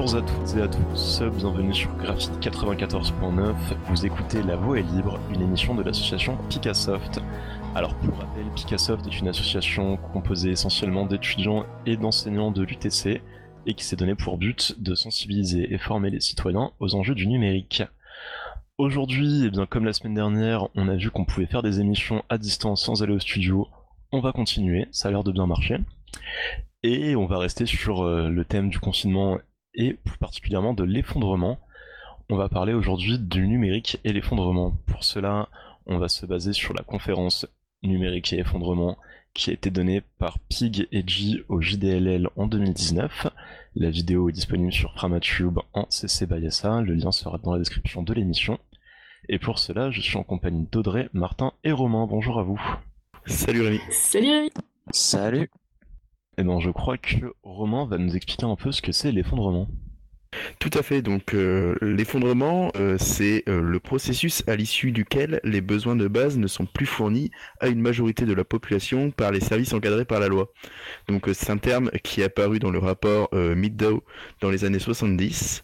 Bonjour à toutes et à tous, bienvenue sur Graphite 94.9, vous écoutez La Voix est libre, une émission de l'association Picassoft. Alors pour rappel, Picassoft est une association composée essentiellement d'étudiants et d'enseignants de l'UTC et qui s'est donné pour but de sensibiliser et former les citoyens aux enjeux du numérique. Aujourd'hui, eh bien, comme la semaine dernière, on a vu qu'on pouvait faire des émissions à distance sans aller au studio. On va continuer, ça a l'air de bien marcher. Et on va rester sur le thème du confinement et plus particulièrement de l'effondrement. On va parler aujourd'hui du numérique et l'effondrement. Pour cela, on va se baser sur la conférence numérique et effondrement qui a été donnée par Pig et G au JDLL en 2019. La vidéo est disponible sur Framatube en CC by SA, le lien sera dans la description de l'émission. Et pour cela, je suis en compagnie d'Audrey, Martin et Romain. Bonjour à vous. Salut Rémi. Salut Rémi. Salut. Et ben, je crois que Romain va nous expliquer un peu ce que c'est l'effondrement. Tout à fait, donc l'effondrement, c'est le processus à l'issue duquel les besoins de base ne sont plus fournis à une majorité de la population par les services encadrés par la loi. Donc c'est un terme qui est apparu dans le rapport Meadow dans les années 70.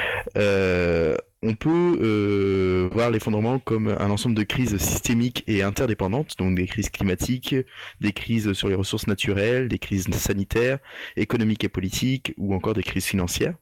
On peut voir l'effondrement comme un ensemble de crises systémiques et interdépendantes, donc des crises climatiques, des crises sur les ressources naturelles, des crises sanitaires, économiques et politiques, ou encore des crises financières.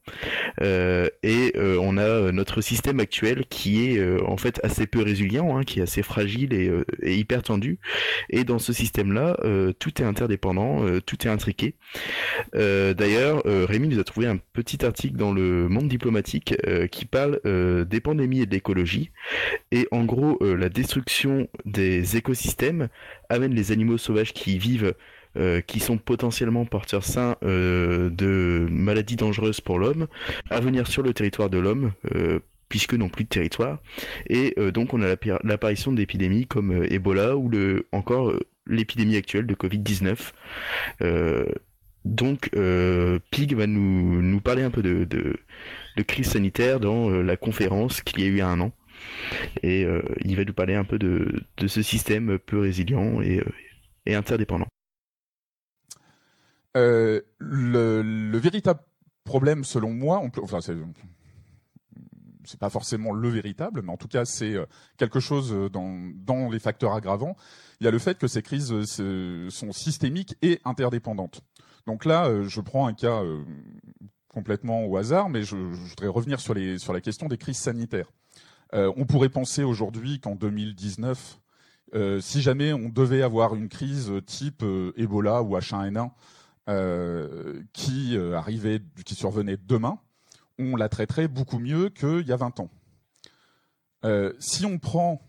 On a notre système actuel qui est en fait assez peu résilient, qui est assez fragile et hyper tendu. Et dans ce système-là, tout est interdépendant, tout est intriqué. D'ailleurs, Rémi nous a trouvé un petit article dans le Monde diplomatique qui parle des pandémies et de l'écologie. Et en gros, la destruction des écosystèmes amène les animaux sauvages qui y vivent, qui sont potentiellement porteurs sains de maladies dangereuses pour l'homme, à venir sur le territoire de l'homme, puisque n'ont plus de territoire. Et donc on a l'apparition d'épidémies comme Ebola ou encore l'épidémie actuelle de Covid-19. Donc Pig va nous parler un peu de crise sanitaire dans la conférence qu'il y a eu il y a un an. Et il va nous parler un peu de ce système peu résilient et interdépendant. Le véritable problème, selon moi, c'est pas forcément le véritable, mais en tout cas c'est quelque chose dans les facteurs aggravants. Il y a le fait que ces crises sont systémiques et interdépendantes. Donc là, je prends un cas complètement au hasard, mais je voudrais revenir sur la question des crises sanitaires. On pourrait penser aujourd'hui qu'en 2019, si jamais on devait avoir une crise type Ebola ou H1N1 qui survenait demain, on la traiterait beaucoup mieux qu'il y a 20 ans. Si on prend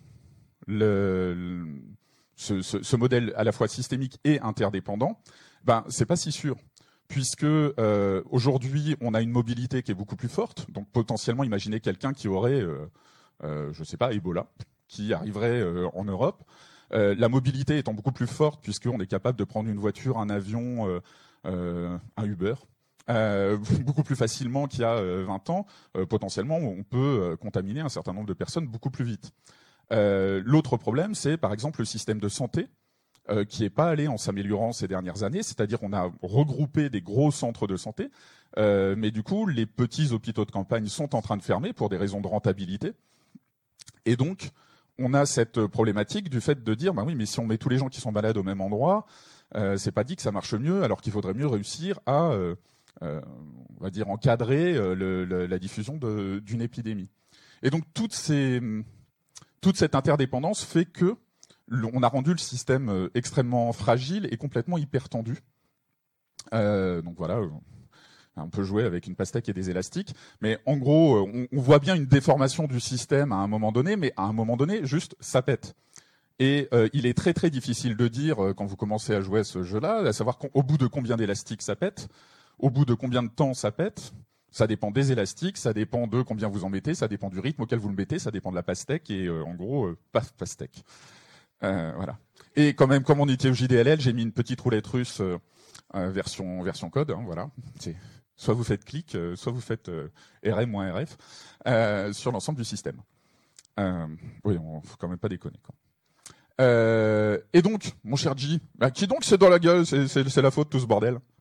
ce modèle à la fois systémique et interdépendant, c'est pas si sûr. Puisque aujourd'hui, on a une mobilité qui est beaucoup plus forte. Donc potentiellement, imaginez quelqu'un qui aurait, je sais pas, Ebola, qui arriverait en Europe. La mobilité étant beaucoup plus forte, puisqu'on est capable de prendre une voiture, un avion, un Uber, beaucoup plus facilement qu'il y a 20 ans, potentiellement, on peut contaminer un certain nombre de personnes beaucoup plus vite. L'autre problème, c'est par exemple le système de santé, qui n'est pas allé en s'améliorant ces dernières années, c'est-à-dire qu'on a regroupé des gros centres de santé, mais du coup, les petits hôpitaux de campagne sont en train de fermer pour des raisons de rentabilité. Et donc, on a cette problématique du fait de dire, oui, mais si on met tous les gens qui sont malades au même endroit, c'est pas dit que ça marche mieux, alors qu'il faudrait mieux réussir à, on va dire, encadrer la diffusion d'une épidémie. Et donc, toute cette interdépendance fait que on a rendu le système extrêmement fragile et complètement hyper tendu. Donc voilà, on peut jouer avec une pastèque et des élastiques, mais en gros, on voit bien une déformation du système à un moment donné, mais à un moment donné, juste, ça pète. Et il est très très difficile de dire, quand vous commencez à jouer à ce jeu-là, à savoir au bout de combien d'élastiques ça pète, au bout de combien de temps ça pète. Ça dépend des élastiques, ça dépend de combien vous en mettez, ça dépend du rythme auquel vous le mettez, ça dépend de la pastèque, et en gros, pastèque. Voilà. Et quand même, comme on était au JDLL, j'ai mis une petite roulette russe version code. Voilà. Soit vous faites clic, soit vous faites RM-RF sur l'ensemble du système. Oui, faut quand même pas déconner, quoi. Et donc, mon cher G, qui donc c'est dans la gueule, c'est la faute tout ce bordel.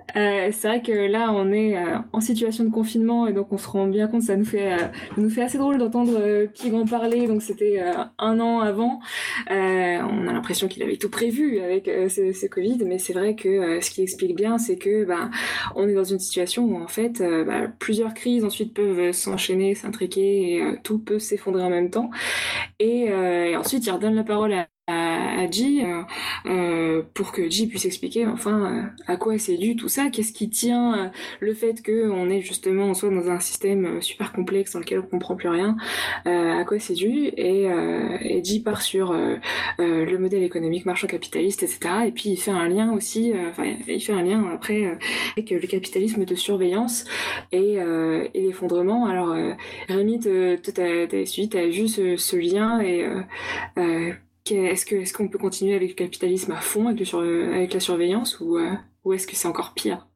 C'est vrai que là, on est en situation de confinement et donc on se rend bien compte, ça nous fait assez drôle d'entendre Pig en parler. Donc c'était 1 an avant. On a l'impression qu'il avait tout prévu avec ce Covid, mais c'est vrai que ce qui explique bien, c'est que on est dans une situation où en fait plusieurs crises ensuite peuvent s'enchaîner, s'intriquer et tout peut s'effondrer en même temps. Et ensuite, il redonne la parole à G pour que G puisse expliquer à quoi c'est dû tout ça, qu'est-ce qui tient le fait que on soit dans un système super complexe dans lequel on comprend plus rien, à quoi c'est dû, et G part sur le modèle économique marchand capitaliste, etc. Et puis il fait un lien aussi, il fait un lien après avec le capitalisme de surveillance et l'effondrement. Alors Rémi, t'as suivi, t'as vu ce lien et est-ce qu'on peut continuer avec le capitalisme à fond, avec la surveillance, ou est-ce que c'est encore pire?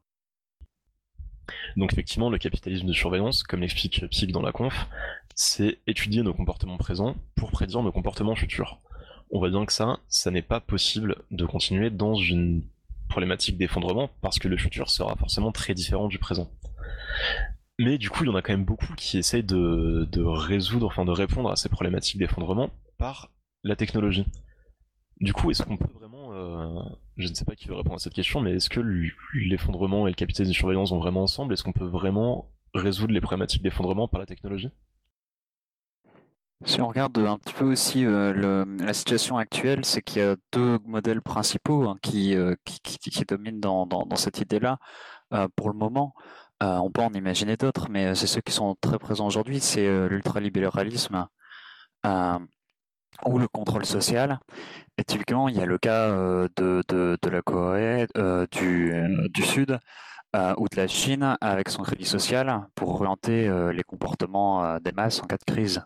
Donc effectivement, le capitalisme de surveillance, comme l'explique Pig dans la conf, c'est étudier nos comportements présents pour prédire nos comportements futurs. On voit bien que ça n'est pas possible de continuer dans une problématique d'effondrement, parce que le futur sera forcément très différent du présent. Mais du coup, il y en a quand même beaucoup qui essayent de répondre à ces problématiques d'effondrement par la technologie. Du coup, est-ce qu'on peut vraiment... je ne sais pas qui veut répondre à cette question, mais est-ce que l'effondrement et le capitalisme de surveillance vont vraiment ensemble? Est-ce qu'on peut vraiment résoudre les problématiques d'effondrement par la technologie? Si on regarde un petit peu aussi la situation actuelle, c'est qu'il y a 2 modèles principaux qui dominent dans cette idée-là. Pour le moment, on peut en imaginer d'autres, mais c'est ceux qui sont très présents aujourd'hui. C'est l'ultralibéralisme ou le contrôle social. Et typiquement, il y a le cas de la Corée du Sud ou de la Chine avec son crédit social pour orienter les comportements des masses en cas de crise.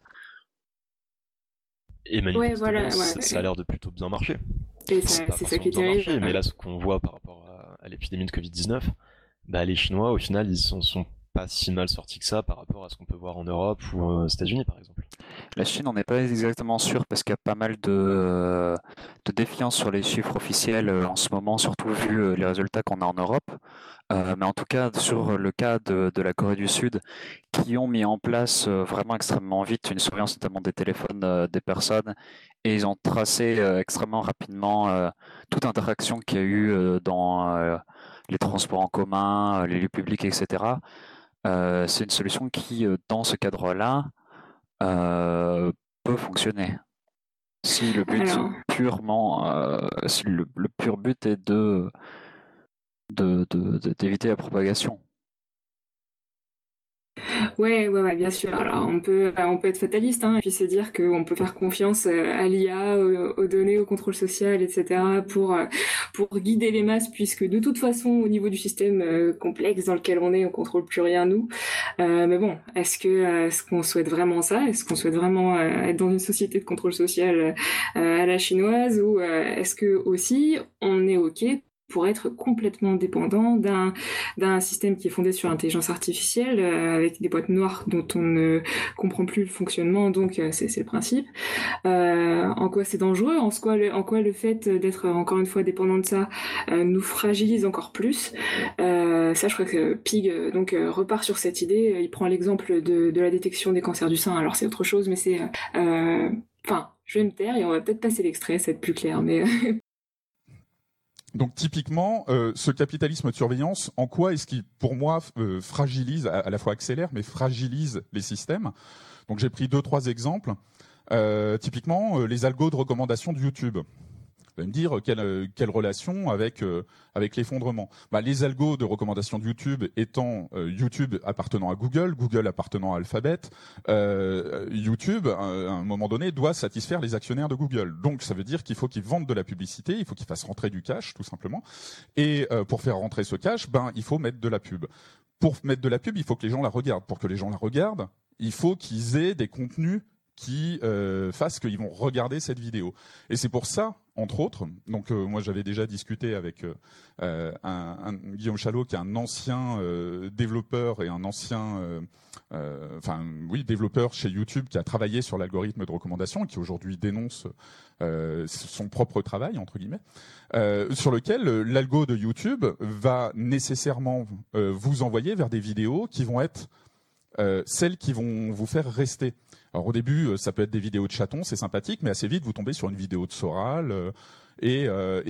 Et manifestement, ça a l'air de plutôt bien marcher. Et c'est ça qui est terrible. Mais là, ce qu'on voit par rapport à l'épidémie de Covid-19, les Chinois, au final, ils sont pas si mal sortis que ça par rapport à ce qu'on peut voir en Europe ou aux États-Unis, par exemple. La Chine, on n'est pas exactement sûr parce qu'il y a pas mal de défiance sur les chiffres officiels en ce moment, surtout vu les résultats qu'on a en Europe. Mais en tout cas, sur le cas de la Corée du Sud, qui ont mis en place vraiment extrêmement vite une surveillance notamment des téléphones des personnes, et ils ont tracé extrêmement rapidement toute interaction qu'il y a eu dans les transports en commun, les lieux publics, etc. C'est une solution qui, dans ce cadre-là, peut fonctionner. Si le but si le pur but est d'éviter la propagation. Ouais, bien sûr. Alors on peut être fataliste, et puis se dire qu'on peut faire confiance à l'IA, aux données, au contrôle social, etc. pour guider les masses, puisque de toute façon, au niveau du système complexe dans lequel on contrôle plus rien nous. Mais bon, est-ce qu'on souhaite vraiment ça? Est-ce qu'on souhaite vraiment être dans une société de contrôle social à la chinoise, ou est-ce que aussi on est OK pour être complètement dépendant d'un système qui est fondé sur l'intelligence artificielle, avec des boîtes noires dont on ne comprend plus le fonctionnement, donc c'est le principe. En quoi c'est dangereux, en quoi le fait d'être encore une fois dépendant de ça nous fragilise encore plus. Ça, je crois que Pig repart sur cette idée. Il prend l'exemple de la détection des cancers du sein. Alors c'est autre chose, mais c'est... je vais me taire et on va peut-être passer l'extrait, ça va être plus clair, mais... Donc typiquement, ce capitalisme de surveillance, en quoi est-ce qu'il, pour moi, fragilise, à la fois accélère, mais fragilise les systèmes? Donc j'ai pris 2-3 exemples. Typiquement, les algos de recommandation de YouTube. Vous allez me dire quelle relation avec l'effondrement. Les algos de recommandation de YouTube étant YouTube appartenant à Google, Google appartenant à Alphabet, YouTube à un moment donné doit satisfaire les actionnaires de Google. Donc ça veut dire qu'il faut qu'ils vendent de la publicité, il faut qu'ils fassent rentrer du cash tout simplement. Et pour faire rentrer ce cash, il faut mettre de la pub. Pour mettre de la pub, il faut que les gens la regardent. Pour que les gens la regardent, il faut qu'ils aient des contenus qui fasse qu'ils vont regarder cette vidéo. Et c'est pour ça, entre autres, donc moi j'avais déjà discuté avec un Guillaume Chalot qui est un ancien développeur et un ancien développeur chez YouTube qui a travaillé sur l'algorithme de recommandation et qui aujourd'hui dénonce son propre travail entre guillemets, sur lequel l'algo de YouTube va nécessairement vous envoyer vers des vidéos qui vont être celles qui vont vous faire rester. Alors au début, ça peut être des vidéos de chatons, c'est sympathique, mais assez vite vous tombez sur une vidéo de Soral et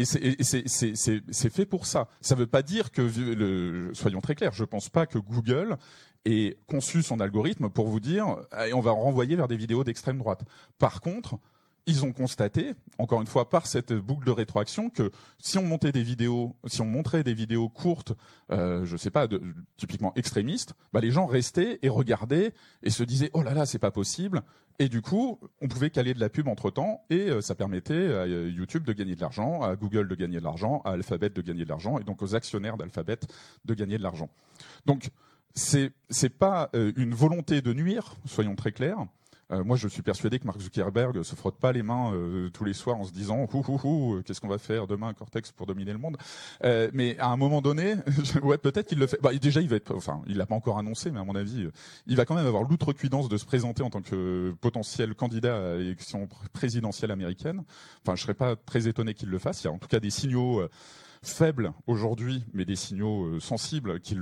c'est fait pour ça. Ça ne veut pas dire que, soyons très clairs, je ne pense pas que Google ait conçu son algorithme pour vous dire on va renvoyer vers des vidéos d'extrême droite. Par contre, ils ont constaté, encore une fois par cette boucle de rétroaction, que si on montrait des vidéos courtes, je sais pas, typiquement extrémistes, les gens restaient et regardaient et se disaient oh là là, c'est pas possible. Et du coup, on pouvait caler de la pub entre temps et ça permettait à YouTube de gagner de l'argent, à Google de gagner de l'argent, à Alphabet de gagner de l'argent et donc aux actionnaires d'Alphabet de gagner de l'argent. Donc c'est pas une volonté de nuire, soyons très clairs. Moi, je suis persuadé que Mark Zuckerberg se frotte pas les mains tous les soirs en se disant qu'est-ce qu'on va faire demain Cortex pour dominer le monde. Mais à un moment donné, ouais, peut-être qu'il le fait. Déjà, il l'a pas encore annoncé, mais à mon avis, il va quand même avoir l'outrecuidance de se présenter en tant que potentiel candidat à l'élection présidentielle américaine. Enfin, je serais pas très étonné qu'il le fasse. Il y a en tout cas des signaux faibles aujourd'hui, mais des signaux sensibles qui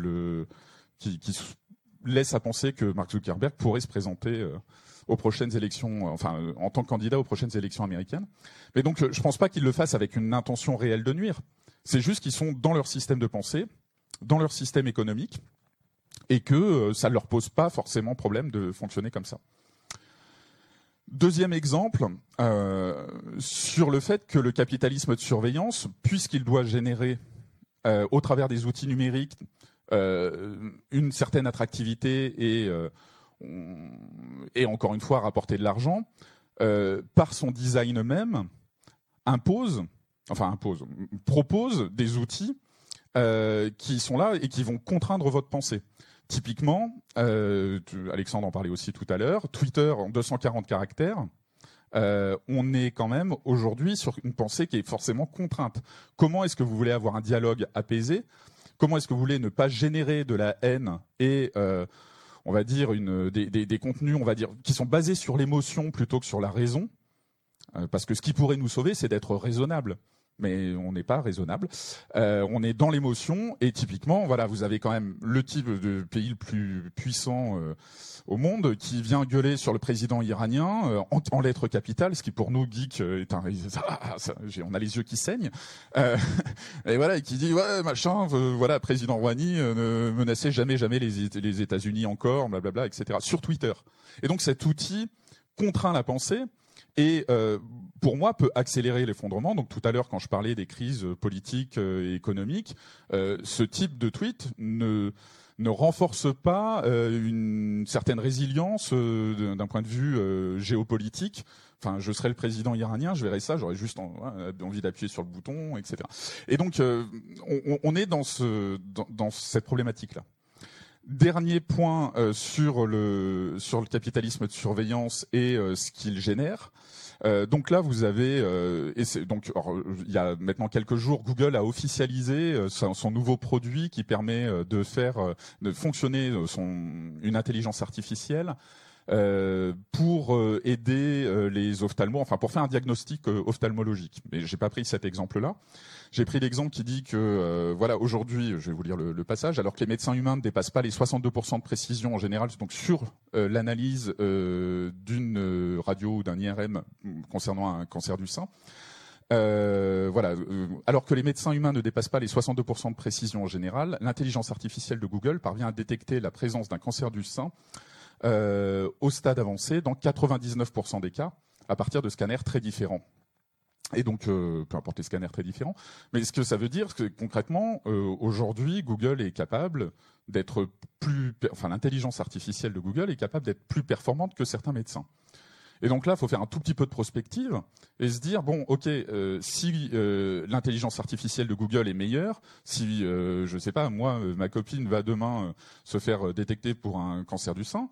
laissent à penser que Mark Zuckerberg pourrait se présenter aux prochaines élections, en tant que candidat aux prochaines élections américaines. Mais donc, je pense pas qu'ils le fassent avec une intention réelle de nuire. C'est juste qu'ils sont dans leur système de pensée, dans leur système économique, et que ça leur pose pas forcément problème de fonctionner comme ça. Deuxième exemple, sur le fait que le capitalisme de surveillance, puisqu'il doit générer, au travers des outils numériques, une certaine attractivité et encore une fois rapporter de l'argent, par son design même, propose des outils qui sont là et qui vont contraindre votre pensée. Typiquement, Alexandre en parlait aussi tout à l'heure, Twitter en 240 caractères, on est quand même aujourd'hui sur une pensée qui est forcément contrainte. Comment est-ce que vous voulez avoir un dialogue apaisé ? Comment est-ce que vous voulez ne pas générer de la haine et on va dire des contenus, on va dire, qui sont basés sur l'émotion plutôt que sur la raison, parce que ce qui pourrait nous sauver, c'est d'être raisonnable. Mais on n'est pas raisonnable. On est dans l'émotion et typiquement, voilà, vous avez quand même le type de pays le plus puissant au monde qui vient gueuler sur le président iranien en lettres capitales, ce qui pour nous geeks est on a les yeux qui saignent. Et voilà, et qui dit ouais machin, voilà, président Rouhani ne menacez jamais les États-Unis encore, blablabla, etc. sur Twitter. Et donc cet outil contraint la pensée. Et pour moi, peut accélérer l'effondrement. Donc tout à l'heure, quand je parlais des crises politiques et économiques, ce type de tweet ne renforce pas une certaine résilience d'un point de vue géopolitique. Enfin, je serais le président iranien, je verrais ça, j'aurais juste envie d'appuyer sur le bouton, etc. Et donc, on est dans cette problématique-là. Dernier point sur le capitalisme de surveillance et ce qu'il génère. Donc là, vous avez il y a maintenant quelques jours, Google a officialisé son nouveau produit qui permet de fonctionner une intelligence artificielle pour aider les ophtalmos, enfin pour faire un diagnostic ophtalmologique. Mais j'ai pas pris cet exemple-là. J'ai pris l'exemple qui dit que voilà, aujourd'hui, je vais vous lire le passage, alors que les médecins humains ne dépassent pas les 62% de précision en général, donc sur l'analyse d'une radio ou d'un IRM concernant un cancer du sein. Alors que les médecins humains ne dépassent pas les 62% de précision en général, l'intelligence artificielle de Google parvient à détecter la présence d'un cancer du sein au stade avancé dans 99% des cas à partir de scanners très différents. Et donc, peu importe les scanners très différents. Mais ce que ça veut dire, c'est que concrètement, aujourd'hui, Google est capable d'être l'intelligence artificielle de Google est capable d'être plus performante que certains médecins. Et donc là, il faut faire un tout petit peu de prospective et se dire, bon, ok, si l'intelligence artificielle de Google est meilleure, si, je sais pas, moi, ma copine va demain se faire détecter pour un cancer du sein,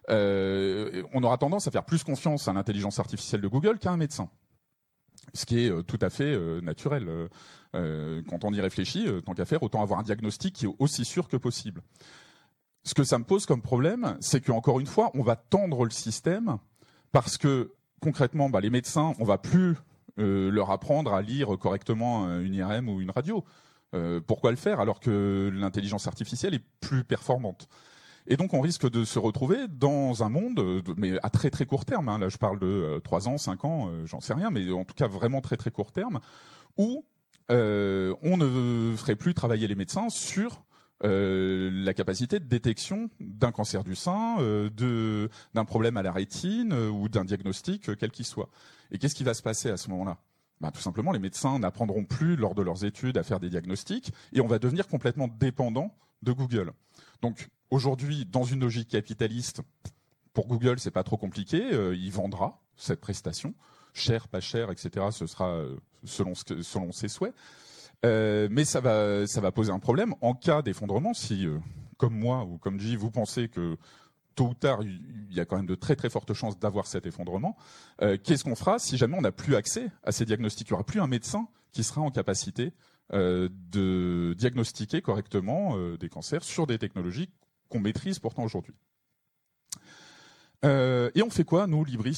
on aura tendance à faire plus confiance à l'intelligence artificielle de Google qu'à un médecin. Ce qui est tout à fait naturel. Quand on y réfléchit, tant qu'à faire, autant avoir un diagnostic qui est aussi sûr que possible. Ce que ça me pose comme problème, c'est qu'encore une fois, on va tendre le système parce que concrètement, les médecins, on va plus leur apprendre à lire correctement une IRM ou une radio. Pourquoi le faire alors que l'intelligence artificielle est plus performante ? Et donc on risque de se retrouver dans un monde, mais à très très court terme, là je parle de 3 ans, 5 ans, j'en sais rien, mais en tout cas vraiment très très court terme, où on ne ferait plus travailler les médecins sur la capacité de détection d'un cancer du sein, d'un problème à la rétine ou d'un diagnostic quel qu'il soit. Et qu'est-ce qui va se passer à ce moment-là ? Tout simplement, les médecins n'apprendront plus lors de leurs études à faire des diagnostics et on va devenir complètement dépendant de Google. Donc aujourd'hui, dans une logique capitaliste, pour Google, c'est pas trop compliqué, il vendra cette prestation, cher, pas cher, etc. Ce sera selon ses souhaits. Mais ça va poser un problème en cas d'effondrement. Si, comme moi ou comme J, vous pensez que tôt ou tard, il y a quand même de très très fortes chances d'avoir cet effondrement. Qu'est-ce qu'on fera si jamais on n'a plus accès à ces diagnostics ? Il n'y aura plus un médecin qui sera en capacité de diagnostiquer correctement des cancers sur des technologies qu'on maîtrise pourtant aujourd'hui. Et on fait quoi, nous, libristes ?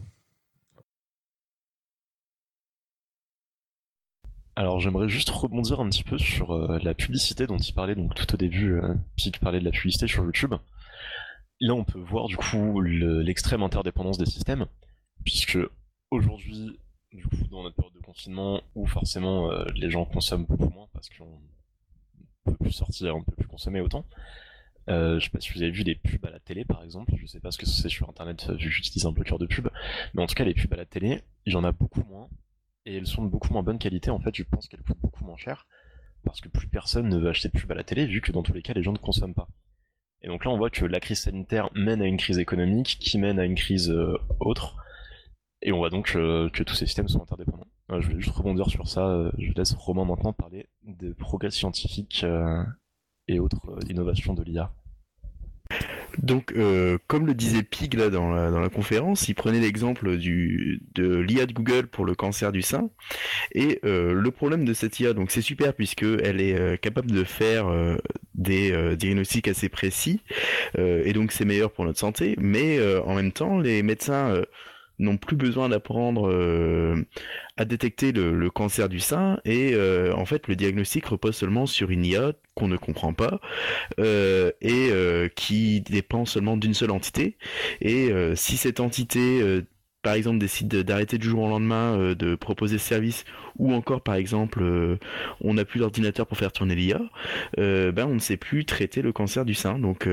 Alors j'aimerais juste rebondir un petit peu sur la publicité dont il parlait donc tout au début, Pig parlait de la publicité sur YouTube. Là on peut voir du coup l'extrême interdépendance des systèmes, puisque aujourd'hui, du coup dans notre période de confinement, où forcément les gens consomment beaucoup moins parce qu'on ne peut plus sortir, on ne peut plus consommer autant. Je sais pas si vous avez vu des pubs à la télé par exemple, je sais pas ce que c'est sur internet vu que j'utilise un bloqueur de pub, mais en tout cas les pubs à la télé, il y en a beaucoup moins. Et elles sont de beaucoup moins bonne qualité, en fait, je pense qu'elles coûtent beaucoup moins cher, parce que plus personne ne veut acheter de pub à la télé, vu que dans tous les cas, les gens ne consomment pas. Et donc là, on voit que la crise sanitaire mène à une crise économique, qui mène à une crise autre, et on voit donc que tous ces systèmes sont interdépendants. Je voulais juste rebondir sur ça, je laisse Romain maintenant parler des progrès scientifiques et autres innovations de l'IA. Donc, comme le disait Pig là dans la conférence, il prenait l'exemple de l'IA de Google pour le cancer du sein. Et le problème de cette IA, donc c'est super puisque elle est capable de faire des diagnostics assez précis, et donc c'est meilleur pour notre santé. Mais en même temps, les médecins n'ont plus besoin d'apprendre à détecter le cancer du sein et en fait le diagnostic repose seulement sur une IA qu'on ne comprend pas et qui dépend seulement d'une seule entité et si cette entité par exemple décide d'arrêter du jour au lendemain de proposer ce service ou encore par exemple on n'a plus d'ordinateur pour faire tourner l'IA, on ne sait plus traiter le cancer du sein. Donc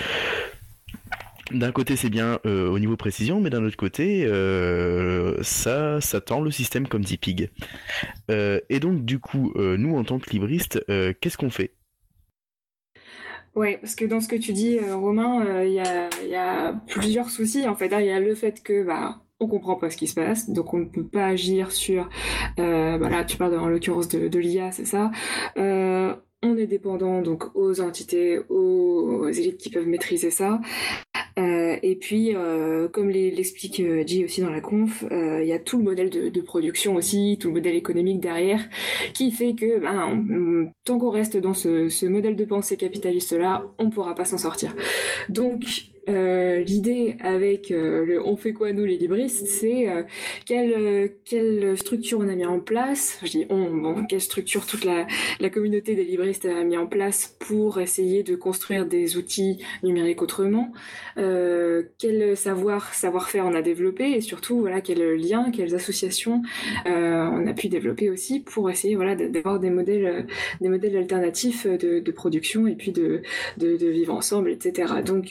d'un côté c'est bien au niveau précision, mais d'un autre côté ça tend le système comme dit Pig. Et donc du coup nous en tant que libristes qu'est-ce qu'on fait ? Ouais, parce que dans ce que tu dis Romain, il y a plusieurs soucis en fait. Il y a le fait que on comprend pas ce qui se passe, donc on ne peut pas agir sur là tu parles en l'occurrence de l'IA, c'est ça. On est dépendant donc aux entités, aux élites qui peuvent maîtriser ça. Et puis, comme l'explique Jay aussi dans la conf, il y a tout le modèle de production aussi, tout le modèle économique derrière, qui fait que tant qu'on reste dans ce modèle de pensée capitaliste-là, on ne pourra pas s'en sortir. Donc, l'idée avec on fait quoi nous les libristes, c'est quelle structure on a mis en place. Je dis quelle structure toute la communauté des libristes a mis en place pour essayer de construire des outils numériques autrement. Quel savoir-faire on a développé et surtout quels liens, quelles associations on a pu développer aussi pour essayer d'avoir des modèles alternatifs de production et puis de vivre ensemble, etc. Donc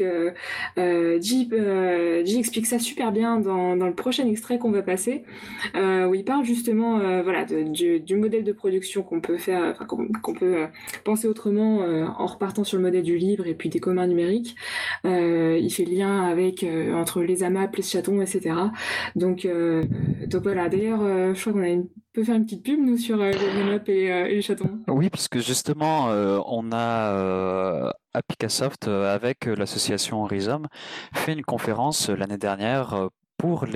J explique ça super bien dans le prochain extrait qu'on va passer, où il parle justement du modèle de production qu'on peut faire, qu'on peut penser autrement en repartant sur le modèle du libre et puis des communs numériques. Il fait le lien avec entre les AMAP, les chatons, etc. Donc voilà. D'ailleurs, je crois qu'on peut faire une petite pub nous sur les AMAP et les chatons. Oui, parce que justement, on a à Picassoft, avec l'association Rhizome, fait une conférence l'année dernière pour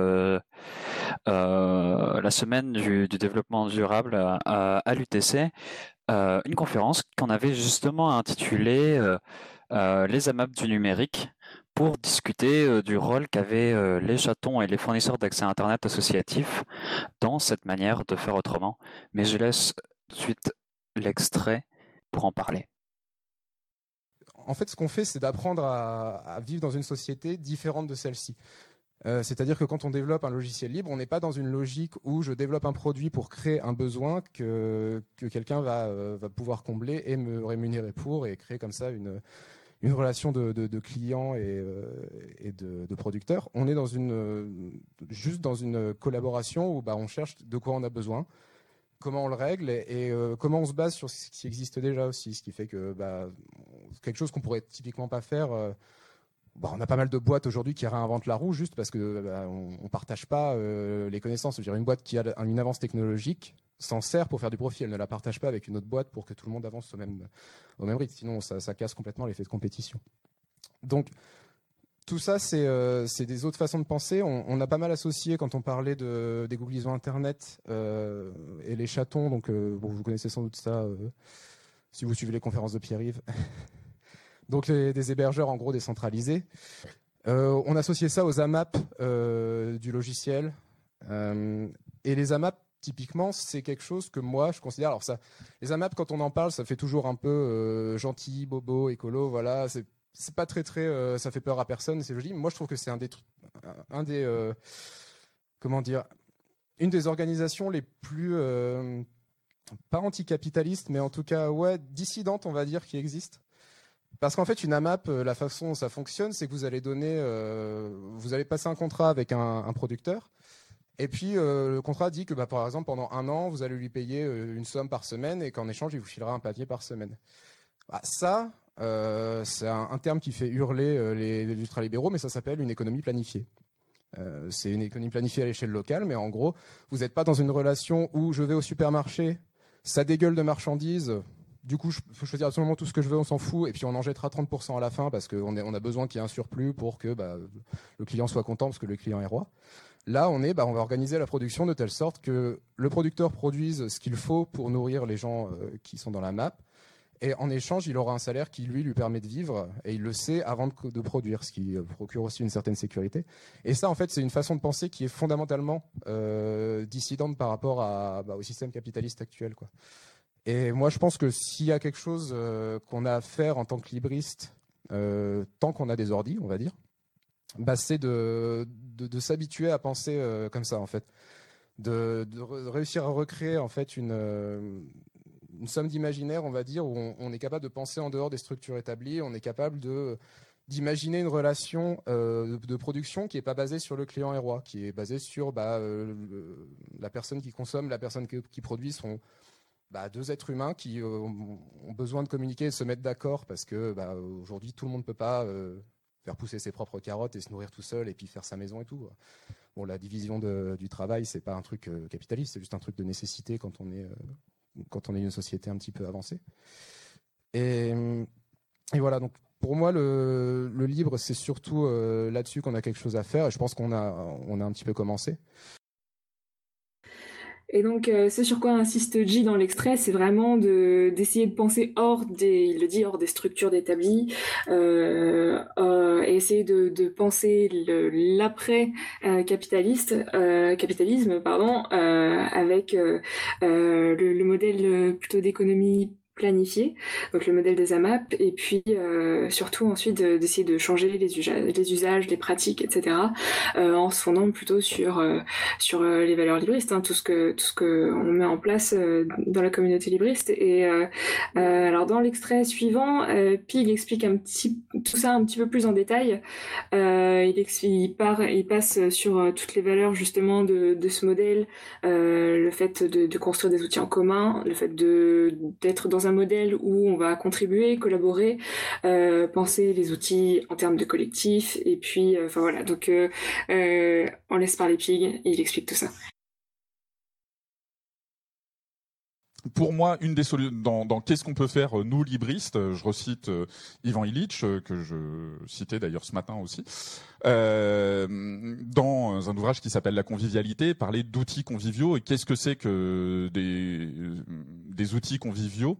la semaine du développement durable à l'UTC, une conférence qu'on avait justement intitulée Les AMAP du numérique, pour discuter du rôle qu'avaient les chatons et les fournisseurs d'accès à Internet associatifs dans cette manière de faire autrement. Mais je laisse tout de suite l'extrait pour en parler. En fait, ce qu'on fait, c'est d'apprendre à vivre dans une société différente de celle-ci. C'est-à-dire que quand on développe un logiciel libre, on n'est pas dans une logique où je développe un produit pour créer un besoin que quelqu'un va pouvoir combler et me rémunérer pour, et créer comme ça une relation de client et de producteur. On est juste dans une collaboration où on cherche de quoi on a besoin, comment on le règle et comment on se base sur ce qui existe déjà aussi. Ce qui fait que quelque chose qu'on pourrait typiquement pas faire. On a pas mal de boîtes aujourd'hui qui réinventent la roue juste parce que on partage pas les connaissances. Je veux dire, une boîte qui a une avance technologique s'en sert pour faire du profit. Elle ne la partage pas avec une autre boîte pour que tout le monde avance au même rythme. Sinon, ça casse complètement l'effet de compétition. Donc, tout ça, c'est des autres façons de penser. On a pas mal associé quand on parlait des googlisons Internet et les chatons. Donc, vous connaissez sans doute ça si vous suivez les conférences de Pierre-Yves. Donc, des hébergeurs, en gros, décentralisés. On associait ça aux AMAP du logiciel. Et les AMAP, typiquement, c'est quelque chose que moi, je considère... Alors, les AMAP, quand on en parle, ça fait toujours un peu gentil, bobo, écolo, voilà. C'est pas très... ça fait peur à personne, c'est joli. Moi, je trouve que c'est une des organisations les plus... pas anticapitalistes, mais en tout cas, dissidentes, on va dire, qui existent. Parce qu'en fait, une AMAP, la façon dont ça fonctionne, c'est que vous allez passer un contrat avec un producteur, et puis le contrat dit que, par exemple, pendant 1 an, vous allez lui payer une somme par semaine, et qu'en échange, il vous filera un papier par semaine. Ça, c'est un terme qui fait hurler les ultralibéraux, mais ça s'appelle une économie planifiée. C'est une économie planifiée à l'échelle locale, mais en gros, vous n'êtes pas dans une relation où je vais au supermarché, ça dégueule de marchandises. Du coup, je peux choisir absolument tout ce que je veux, on s'en fout, et puis on en jettera 30% à la fin parce qu'on a besoin qu'il y ait un surplus pour que le client soit content parce que le client est roi. Là, on va organiser la production de telle sorte que le producteur produise ce qu'il faut pour nourrir les gens qui sont dans la map, et en échange, il aura un salaire qui lui permet de vivre, et il le sait avant de produire, ce qui procure aussi une certaine sécurité. Et ça, en fait, c'est une façon de penser qui est fondamentalement dissidente par rapport au système capitaliste actuel, quoi. Et moi, je pense que s'il y a quelque chose qu'on a à faire en tant que libriste, tant qu'on a des ordis, on va dire, c'est de s'habituer à penser comme ça, en fait. De réussir à recréer, en fait, une somme d'imaginaire, on va dire, où on est capable de penser en dehors des structures établies, on est capable d'imaginer une relation de production qui n'est pas basée sur le client et roi, qui est basée sur la personne qui consomme, la personne qui produit sont... 2 êtres humains qui ont besoin de communiquer et de se mettre d'accord parce que aujourd'hui tout le monde ne peut pas faire pousser ses propres carottes et se nourrir tout seul et puis faire sa maison et tout. Bon, la division du travail, c'est pas un truc capitaliste, c'est juste un truc de nécessité quand on est une société un petit peu avancée. Et voilà, donc pour moi le libre, c'est surtout là-dessus qu'on a quelque chose à faire, et je pense qu'on a un petit peu commencé. Et donc, ce sur quoi insiste J dans l'extrait, c'est vraiment d'essayer de penser hors des structures établies, et essayer de penser l'après capitalisme, avec le modèle plutôt d'économie planifié, donc le modèle des AMAP, et puis surtout ensuite d'essayer de changer les usages, les pratiques, etc., en se fondant plutôt sur les valeurs libristes, tout ce que on met en place dans la communauté libriste. Et alors dans l'extrait suivant, Pig explique tout ça un petit peu plus en détail. Il passe sur toutes les valeurs justement de ce modèle, le fait de construire des outils en commun, le fait d'être dans un modèle où on va contribuer, collaborer, penser les outils en termes de collectif, et puis voilà, donc on laisse parler Pig et il explique tout ça. pour moi, une des solutions dans qu'est-ce qu'on peut faire nous libristes, je recite Ivan Illich que je citais d'ailleurs ce matin aussi, dans un ouvrage qui s'appelle La convivialité, parler d'outils conviviaux et qu'est-ce que c'est que des outils conviviaux.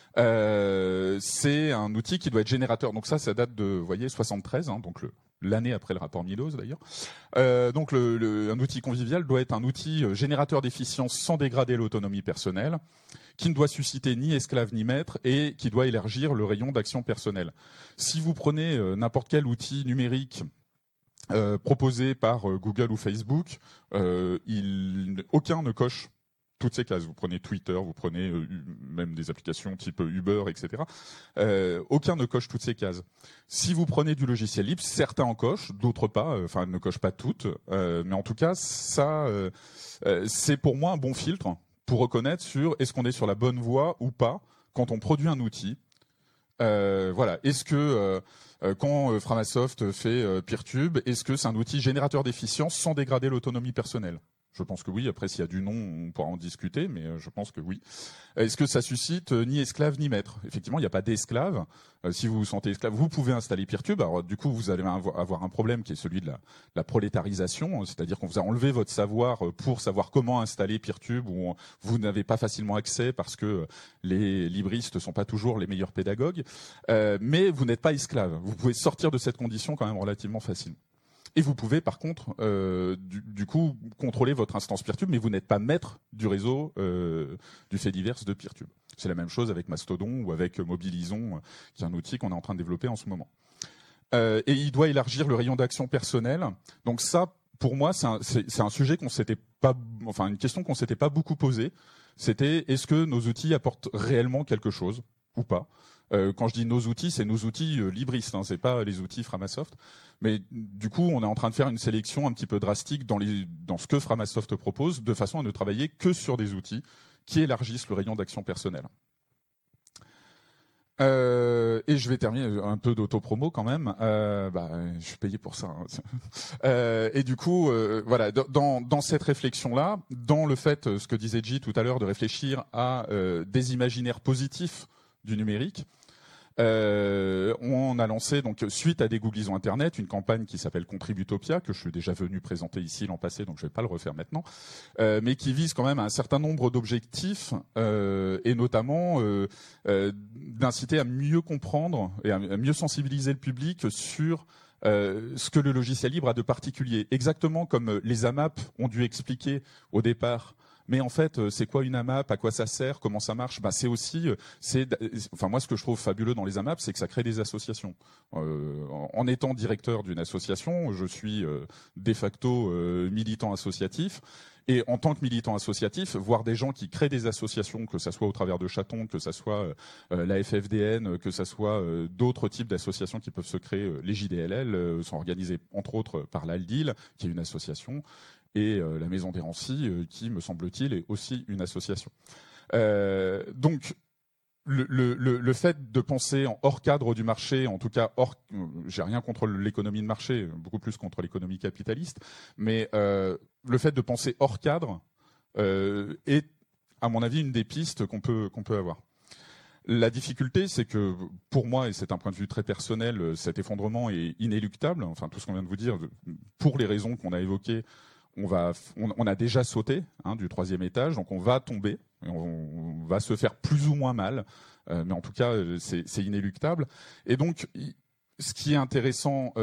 C'est un outil qui doit être générateur. Donc ça date de, vous voyez, 73, hein, donc l'année après le rapport Milos d'ailleurs. Donc un outil convivial doit être un outil générateur d'efficience sans dégrader l'autonomie personnelle, qui ne doit susciter ni esclave ni maître et qui doit élargir le rayon d'action personnelle. Si vous prenez n'importe quel outil numérique proposé par Google ou Facebook, aucun ne coche toutes ces cases. Vous prenez Twitter, vous prenez même des applications type Uber, etc. Aucun ne coche toutes ces cases. Si vous prenez du logiciel libre, certains en cochent, d'autres pas. Enfin, ne cochent pas toutes. Mais en tout cas, ça, c'est pour moi un bon filtre pour reconnaître sur est-ce qu'on est sur la bonne voie ou pas quand on produit un outil. Voilà. Est-ce que quand Framasoft fait Peertube, est-ce que c'est un outil générateur d'efficience sans dégrader l'autonomie personnelle ? Je pense que oui. Après, s'il y a du non, on pourra en discuter, mais je pense que oui. Est-ce que ça suscite ni esclave ni maître ? Effectivement, il n'y a pas d'esclave. Si vous vous sentez esclave, vous pouvez installer Peertube. Alors, du coup, vous allez avoir un problème qui est celui de la prolétarisation, c'est-à-dire qu'on vous a enlevé votre savoir pour savoir comment installer Peertube, où vous n'avez pas facilement accès parce que les libristes ne sont pas toujours les meilleurs pédagogues. Mais vous n'êtes pas esclave. Vous pouvez sortir de cette condition quand même relativement facilement. Et vous pouvez par contre, du coup, contrôler votre instance Peertube, mais vous n'êtes pas maître du réseau du fait divers de Peertube. C'est la même chose avec Mastodon ou avec Mobilison, qui est un outil qu'on est en train de développer en ce moment. Et il doit élargir le rayon d'action personnelle. Donc ça, pour moi, c'est un sujet qu'on s'était pas, enfin une question qu'on s'était pas beaucoup posée. C'était est-ce que nos outils apportent réellement quelque chose ou pas? Quand je dis nos outils, c'est nos outils libristes, hein, c'est pas les outils Framasoft. Mais du coup, on est en train de faire une sélection un petit peu drastique dans ce que Framasoft propose, de façon à ne travailler que sur des outils qui élargissent le rayon d'action personnelle. Et je vais terminer un peu d'autopromo quand même. Je suis payé pour ça. Hein. Et du coup, voilà, dans cette réflexion-là, dans le fait, ce que disait J tout à l'heure, de réfléchir à des imaginaires positifs du numérique, on a lancé, donc suite à des googlisons internet, une campagne qui s'appelle Contributopia, que je suis déjà venu présenter ici l'an passé, donc je vais pas le refaire maintenant, mais qui vise quand même un certain nombre d'objectifs, et notamment d'inciter à mieux comprendre et à mieux sensibiliser le public sur ce que le logiciel libre a de particulier. Exactement comme les AMAP ont dû expliquer au départ. Mais en fait, c'est quoi une AMAP? À quoi ça sert? Comment ça marche? C'est aussi, enfin moi, ce que je trouve fabuleux dans les AMAP, c'est que ça crée des associations. En étant directeur d'une association, je suis de facto militant associatif. Et en tant que militant associatif, voir des gens qui créent des associations, que ça soit au travers de Chaton, que ça soit la FFDN, que ça soit d'autres types d'associations qui peuvent se créer, les JDLL sont organisées entre autres par l'ALDIL, qui est une association, et la Maison des Rancy, qui, me semble-t-il, est aussi une association. Donc, le fait de penser en hors cadre du marché, en tout cas j'ai rien contre l'économie de marché, beaucoup plus contre l'économie capitaliste, mais le fait de penser hors cadre est, à mon avis, une des pistes qu'on peut avoir. La difficulté, c'est que pour moi, et c'est un point de vue très personnel, cet effondrement est inéluctable. Enfin, tout ce qu'on vient de vous dire, pour les raisons qu'on a évoquées, on a déjà sauté du 3e étage, donc on va tomber, et on va se faire plus ou moins mal, mais en tout cas c'est inéluctable. Et donc ce qui est intéressant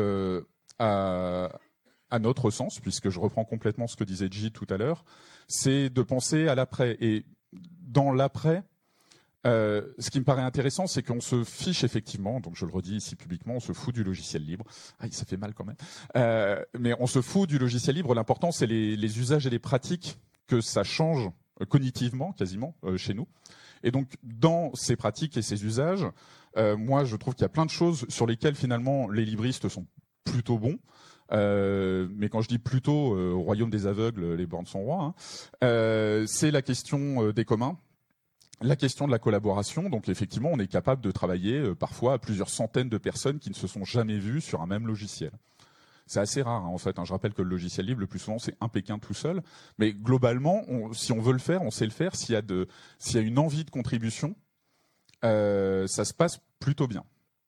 à notre sens, puisque je reprends complètement ce que disait J tout à l'heure, c'est de penser à l'après. Et dans l'après, ce qui me paraît intéressant, c'est qu'on se fiche effectivement, donc je le redis ici publiquement, on se fout du logiciel libre. Ça fait mal quand même. Mais on se fout du logiciel libre. L'important, c'est les usages et les pratiques que ça change cognitivement, quasiment, chez nous. Et donc, dans ces pratiques et ces usages, moi, je trouve qu'il y a plein de choses sur lesquelles, finalement, les libristes sont plutôt bons. Mais quand je dis plutôt au royaume des aveugles, les bornes sont rois, c'est la question des communs. La question de la collaboration, donc effectivement, on est capable de travailler parfois à plusieurs centaines de personnes qui ne se sont jamais vues sur un même logiciel. C'est assez rare, hein, en fait. Je rappelle que le logiciel libre, le plus souvent, c'est un Pékin tout seul. Mais globalement, si on veut le faire, on sait le faire. S'il y a une envie de contribution, ça se passe plutôt bien.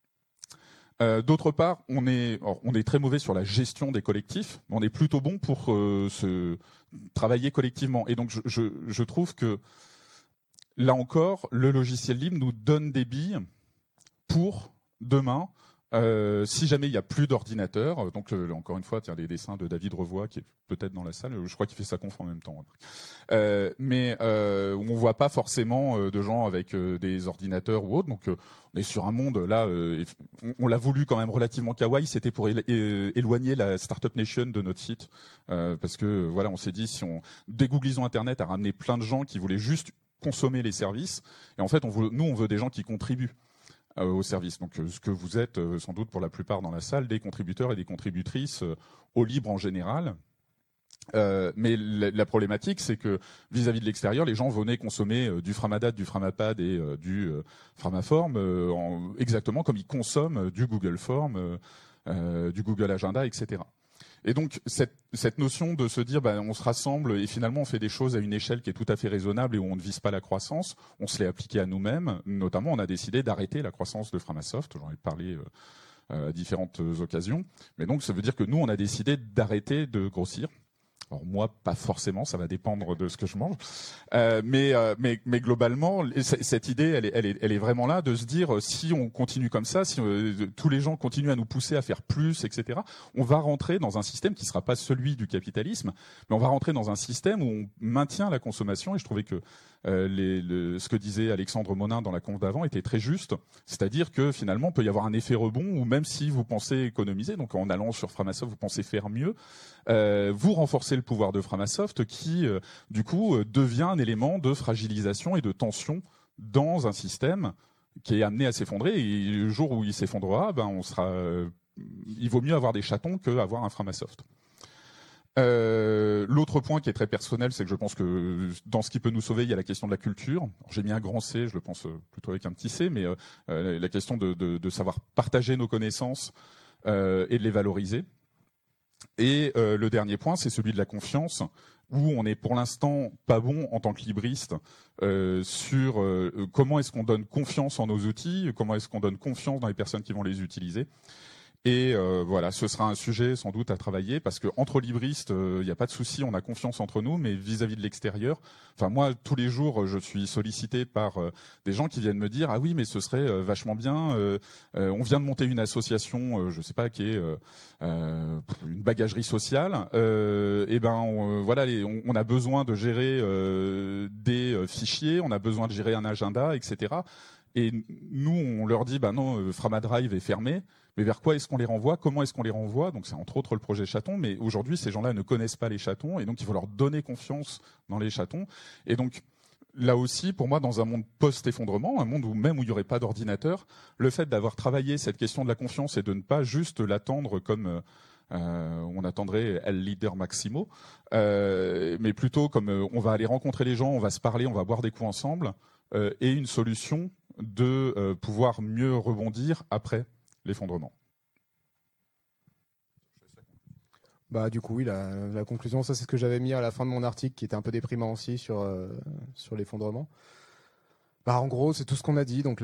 D'autre part, on est très mauvais sur la gestion des collectifs, mais on est plutôt bon pour se travailler collectivement. Et donc, je trouve que là encore, le logiciel libre nous donne des billes pour demain. Si jamais il n'y a plus d'ordinateur, donc encore une fois, tiens, les dessins de David Revoy qui est peut-être dans la salle, je crois qu'il fait sa conf en même temps. Mais on voit pas forcément de gens avec des ordinateurs ou autres. Donc on est sur un monde là, on l'a voulu quand même relativement kawaii. C'était pour éloigner la Startup Nation de notre site, parce que voilà, on s'est dit si on dégooglisons Internet a ramené plein de gens qui voulaient juste consommer les services. Et en fait, on veut des gens qui contribuent au service. Donc ce que vous êtes sans doute pour la plupart dans la salle, des contributeurs et des contributrices au libre en général. Mais la problématique, c'est que vis-à-vis de l'extérieur, les gens venaient consommer du Framadat, du Framapad et du Framaform exactement comme ils consomment du Google Form, du Google Agenda, etc. Et donc cette notion de se dire on se rassemble et finalement on fait des choses à une échelle qui est tout à fait raisonnable et où on ne vise pas la croissance, on se l'est appliqué à nous-mêmes. Notamment, on a décidé d'arrêter la croissance de Framasoft. J'en ai parlé à différentes occasions. Mais donc ça veut dire que nous, on a décidé d'arrêter de grossir. Alors moi, pas forcément, ça va dépendre de ce que je mange. Mais globalement, cette idée, elle est vraiment là, de se dire si on continue comme ça, si tous les gens continuent à nous pousser à faire plus, etc., on va rentrer dans un système qui sera pas celui du capitalisme, mais on va rentrer dans un système où on maintient la consommation. Et je trouvais que ce que disait Alexandre Monin dans la conf d'avant était très juste, c'est-à-dire que finalement, il peut y avoir un effet rebond où même si vous pensez économiser, donc en allant sur Framasoft, vous pensez faire mieux, vous renforcez le pouvoir de Framasoft qui, du coup, devient un élément de fragilisation et de tension dans un système qui est amené à s'effondrer. Et le jour où il s'effondrera, il vaut mieux avoir des chatons qu'avoir un Framasoft. L'autre point qui est très personnel, c'est que je pense que dans ce qui peut nous sauver, il y a la question de la culture. J'ai mis un grand C, je le pense plutôt avec un petit C, mais la question de savoir partager nos connaissances et de les valoriser. Et le dernier point, c'est celui de la confiance, où on est pour l'instant pas bon en tant que libriste sur comment est-ce qu'on donne confiance en nos outils, comment est-ce qu'on donne confiance dans les personnes qui vont les utiliser. Et voilà, ce sera un sujet sans doute à travailler parce que entre libristes, il n'y a pas de souci, on a confiance entre nous, mais vis-à-vis de l'extérieur, enfin moi tous les jours, je suis sollicité par des gens qui viennent me dire ah oui mais ce serait vachement bien, on vient de monter une association, je sais pas qui est une bagagerie sociale, et voilà, on a besoin de gérer des fichiers, on a besoin de gérer un agenda, etc. Et nous, on leur dit, non, Framadrive est fermé, mais vers quoi est-ce qu'on les renvoie? Comment est-ce qu'on les renvoie? Donc c'est entre autres le projet chaton, mais aujourd'hui, ces gens-là ne connaissent pas les chatons, et donc il faut leur donner confiance dans les chatons. Et donc, là aussi, pour moi, dans un monde post-effondrement, un monde où il n'y aurait pas d'ordinateur, le fait d'avoir travaillé cette question de la confiance et de ne pas juste l'attendre comme... on attendrait El Leader Maximo, mais plutôt comme on va aller rencontrer les gens, on va se parler, on va boire des coups ensemble, et une solution de pouvoir mieux rebondir après l'effondrement. Du coup, oui, la conclusion, ça c'est ce que j'avais mis à la fin de mon article, qui était un peu déprimant aussi sur l'effondrement. En gros, c'est tout ce qu'on a dit. Donc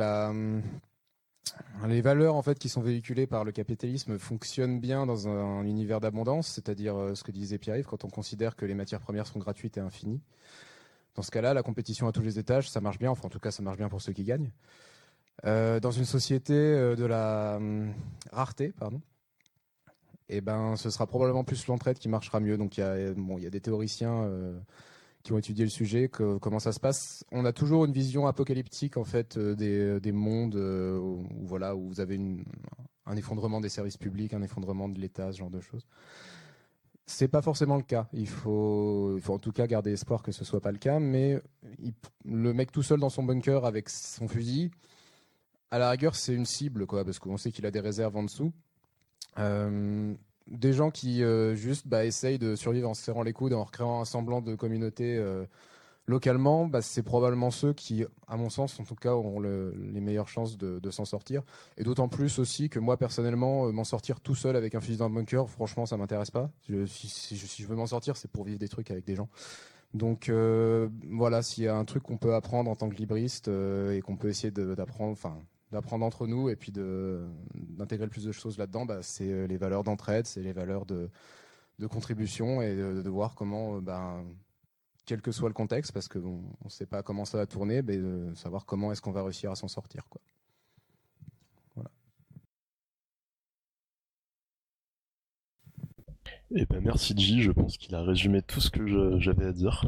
les valeurs en fait qui sont véhiculées par le capitalisme fonctionnent bien dans un univers d'abondance, c'est-à-dire ce que disait Pierre-Yves, quand on considère que les matières premières sont gratuites et infinies. Dans ce cas-là, la compétition à tous les étages, ça marche bien. Enfin, en tout cas, ça marche bien pour ceux qui gagnent. Dans une société de la rareté, ce sera probablement plus l'entraide qui marchera mieux. Donc, il y a des théoriciens qui ont étudié le sujet, comment ça se passe. On a toujours une vision apocalyptique en fait des mondes où vous avez un effondrement des services publics, un effondrement de l'État, ce genre de choses. C'est pas forcément le cas. Il faut en tout cas garder espoir que ce soit pas le cas. Mais le mec tout seul dans son bunker avec son fusil, à la rigueur, c'est une cible, parce qu'on sait qu'il a des réserves en dessous. Des gens qui juste essayent de survivre en se serrant les coudes, en recréant un semblant de communauté localement, c'est probablement ceux qui, à mon sens, en tout cas, auront les meilleures chances de s'en sortir. Et d'autant plus aussi que moi, personnellement, m'en sortir tout seul avec un fusil dans un bunker, franchement, ça m'intéresse pas. Si je veux m'en sortir, c'est pour vivre des trucs avec des gens. Donc voilà, s'il y a un truc qu'on peut apprendre en tant que libriste et qu'on peut essayer d'apprendre entre nous et puis d'intégrer le plus de choses là-dedans, c'est les valeurs d'entraide, c'est les valeurs de contribution et de voir comment, quel que soit le contexte, parce qu'on ne sait pas comment ça va tourner, mais de savoir comment est-ce qu'on va réussir à s'en sortir, quoi. Voilà. Eh ben merci J, je pense qu'il a résumé tout ce que j'avais à dire.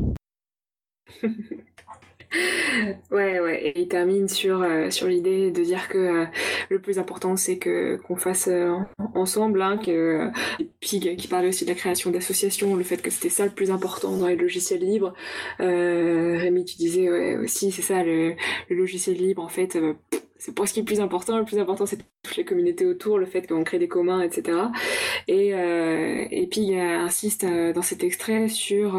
Ouais, et il termine sur l'idée de dire que le plus important c'est qu'on fasse ensemble, hein, que Pig qui parlait aussi de la création d'associations, le fait que c'était ça le plus important dans les logiciels libres. Rémi, tu disais aussi c'est ça le logiciel libre en fait. C'est pas ce qui est le plus important. Le plus important, c'est toutes les communautés autour, le fait qu'on crée des communs, etc. Et Pig insiste dans cet extrait sur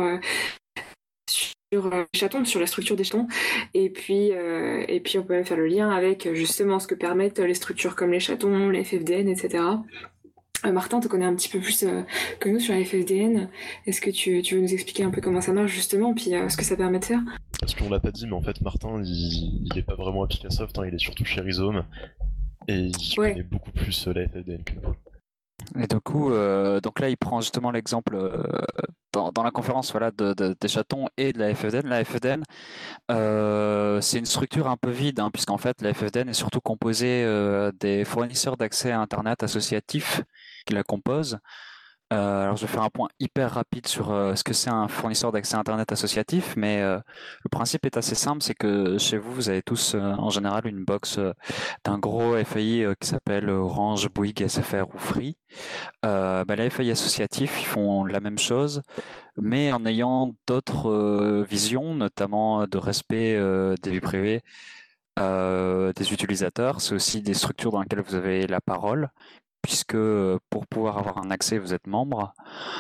les chatons, sur la structure des chatons, et puis on peut même faire le lien avec justement ce que permettent les structures comme les chatons, les FFDN, etc. Martin, tu connais un petit peu plus que nous sur les FFDN. Est-ce que tu veux nous expliquer un peu comment ça marche justement, puis ce que ça permet de faire? Parce qu'on l'a pas dit, mais en fait Martin, il est pas vraiment à Picassoft, hein, il est surtout chez Rhizome, et il connaît beaucoup plus la FFDN que nous. Et du coup, donc là, il prend justement l'exemple dans la conférence des chatons et de la FFDN. La FFDN, c'est une structure un peu vide, hein, puisqu'en fait, la FFDN est surtout composée des fournisseurs d'accès à Internet associatifs qui la composent. Alors, je vais faire un point hyper rapide sur ce que c'est un fournisseur d'accès Internet associatif, mais le principe est assez simple, c'est que chez vous, vous avez tous en général une box d'un gros FAI qui s'appelle Orange, Bouygues, SFR ou Free. Les FAI associatifs, ils font la même chose, mais en ayant d'autres visions, notamment de respect des vies privées des utilisateurs. C'est aussi des structures dans lesquelles vous avez la parole, puisque pour pouvoir avoir un accès, vous êtes membre,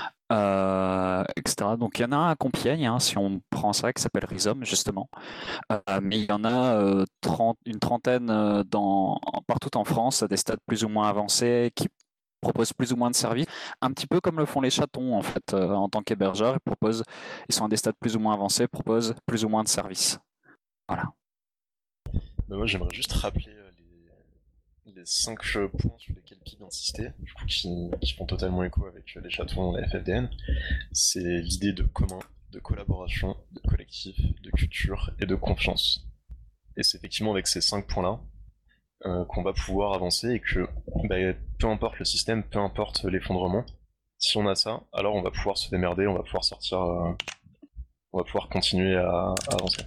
etc. Donc il y en a un à Compiègne, hein, si on prend ça, qui s'appelle Rhizome, justement. Mais il y en a une trentaine partout en France, à des stades plus ou moins avancés, qui proposent plus ou moins de services, un petit peu comme le font les chatons, en fait, en tant qu'hébergeurs. Ils sont à des stades plus ou moins avancés, proposent plus ou moins de services. Voilà. Moi, j'aimerais juste rappeler les 5 points sur lesquels Pig insistait, du coup, qui font totalement écho avec les chatons et la FFDN. C'est l'idée de commun, de collaboration, de collectif, de culture et de confiance. Et c'est effectivement avec ces 5 points-là qu'on va pouvoir avancer et que peu importe le système, peu importe l'effondrement, si on a ça, alors on va pouvoir se démerder, on va pouvoir sortir, on va pouvoir continuer à avancer.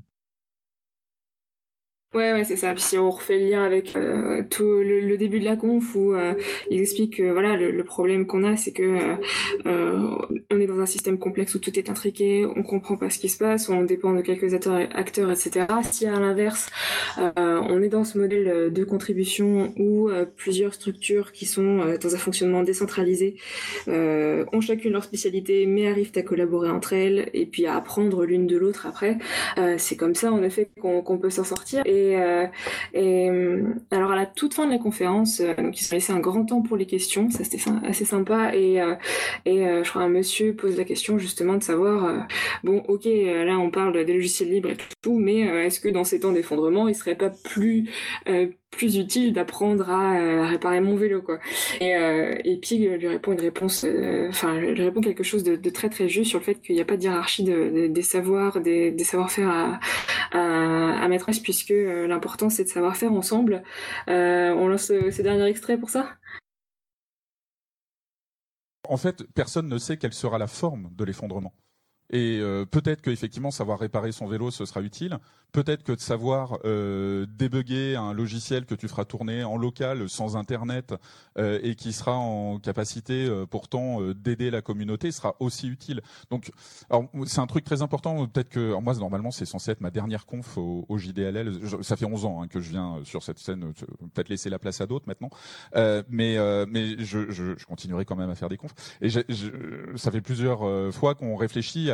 Ouais, c'est ça. Puis si on refait le lien avec tout le début de la conf où ils expliquent que voilà le problème qu'on a, c'est que on est dans un système complexe où tout est intriqué, on comprend pas ce qui se passe, on dépend de quelques acteurs, etc. Si à l'inverse, on est dans ce modèle de contribution où plusieurs structures qui sont dans un fonctionnement décentralisé ont chacune leur spécialité, mais arrivent à collaborer entre elles et puis à apprendre l'une de l'autre après, c'est comme ça en effet qu'on peut s'en sortir. Et alors à la toute fin de la conférence, donc ils se sont laissé un grand temps pour les questions, ça c'était assez sympa, et je crois un monsieur pose la question justement de savoir bon ok là on parle des logiciels libres et tout, mais est-ce que dans ces temps d'effondrement il serait pas plus utile d'apprendre à réparer mon vélo, quoi. Et Pig lui répond lui répond quelque chose de très très juste sur le fait qu'il n'y a pas de hiérarchie des savoirs, des savoir-faire à mettre en place, puisque l'important c'est de savoir faire ensemble. On lance ce dernier extrait pour ça. En fait, personne ne sait quelle sera la forme de l'effondrement. Et peut-être qu'effectivement, savoir réparer son vélo, ce sera utile. Peut-être que de savoir débugger un logiciel que tu feras tourner en local, sans Internet, et qui sera en capacité pourtant d'aider la communauté, sera aussi utile. Donc, alors, c'est un truc très important. Peut-être que alors moi, normalement, c'est censé être ma dernière conf au JDLL. Ça fait 11 ans que je viens sur cette scène. Peut-être laisser la place à d'autres maintenant. Mais je continuerai quand même à faire des confs. Et ça fait plusieurs fois qu'on réfléchit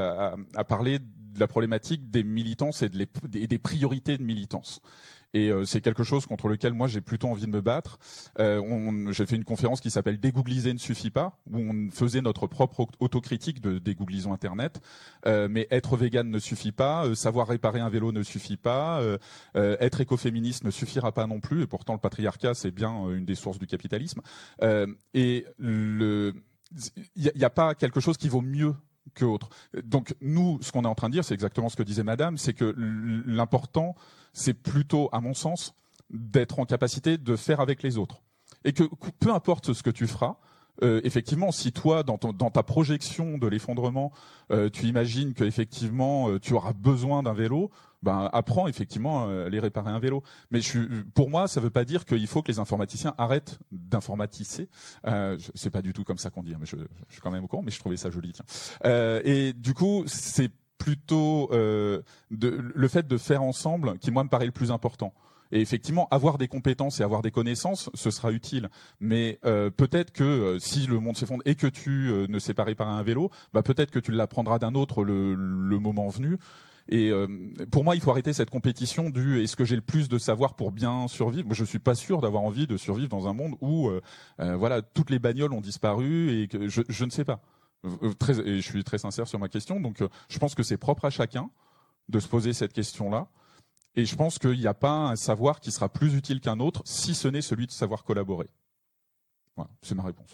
à parler de la problématique des militances et des priorités de militance. Et c'est quelque chose contre lequel moi j'ai plutôt envie de me battre. J'ai fait une conférence qui s'appelle Dégoogliser ne suffit pas, où on faisait notre propre autocritique de dégooglisons Internet. Mais être vegan ne suffit pas, savoir réparer un vélo ne suffit pas, être écoféministe ne suffira pas non plus. Et pourtant le patriarcat c'est bien une des sources du capitalisme. Et il n'y a pas quelque chose qui vaut mieux que autre. Donc nous, ce qu'on est en train de dire, c'est exactement ce que disait Madame, c'est que l'important, c'est plutôt, à mon sens, d'être en capacité de faire avec les autres. Et que peu importe ce que tu feras, effectivement, si toi, dans ta projection de l'effondrement, tu imagines que effectivement tu auras besoin d'un vélo, ben apprends effectivement à aller réparer un vélo. Mais pour moi, ça ne veut pas dire qu'il faut que les informaticiens arrêtent d'informatiser. C'est pas du tout comme ça qu'on dit, mais je suis quand même au courant, mais je trouvais ça joli. Tiens. Et du coup, c'est plutôt le fait de faire ensemble qui moi me paraît le plus important. Et effectivement, avoir des compétences et avoir des connaissances, ce sera utile. Mais peut-être que si le monde s'effondre et que tu ne sais pas réparer un vélo, bah peut-être que tu l'apprendras d'un autre le moment venu. Et pour moi, il faut arrêter cette compétition du est-ce que j'ai le plus de savoir pour bien survivre. Moi, je suis pas sûr d'avoir envie de survivre dans un monde où voilà toutes les bagnoles ont disparu et que je ne sais pas. Et je suis très sincère sur ma question. Donc, je pense que c'est propre à chacun de se poser cette question-là. Et je pense qu'il n'y a pas un savoir qui sera plus utile qu'un autre, si ce n'est celui de savoir collaborer. Voilà, c'est ma réponse.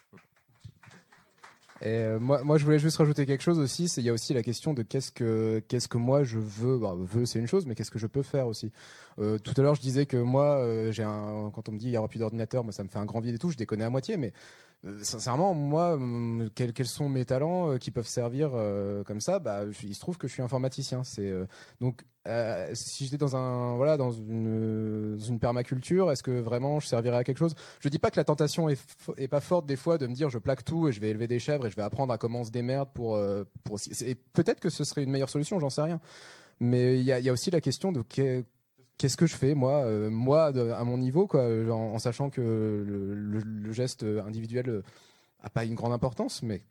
Et moi, je voulais juste rajouter quelque chose aussi. Il y a aussi la question de qu'est-ce que moi je veux. Bah, veux, c'est une chose, mais qu'est-ce que je peux faire aussi. Tout à l'heure, je disais que moi, quand on me dit il n'y aura plus d'ordinateur, moi, ça me fait un grand vide et tout. Je déconne à moitié, mais sincèrement, moi, quels sont mes talents qui peuvent servir comme ça? Bah, il se trouve que je suis informaticien. Donc, si j'étais dans une permaculture, est-ce que vraiment je servirais à quelque chose? Je dis pas que la tentation est pas forte des fois de me dire je plaque tout et je vais élever des chèvres et je vais apprendre à comment on se démerde pour et peut-être que ce serait une meilleure solution, j'en sais rien. Mais il y a aussi la question de qu'est-ce que je fais moi à mon niveau quoi, en sachant que le geste individuel a pas une grande importance, mais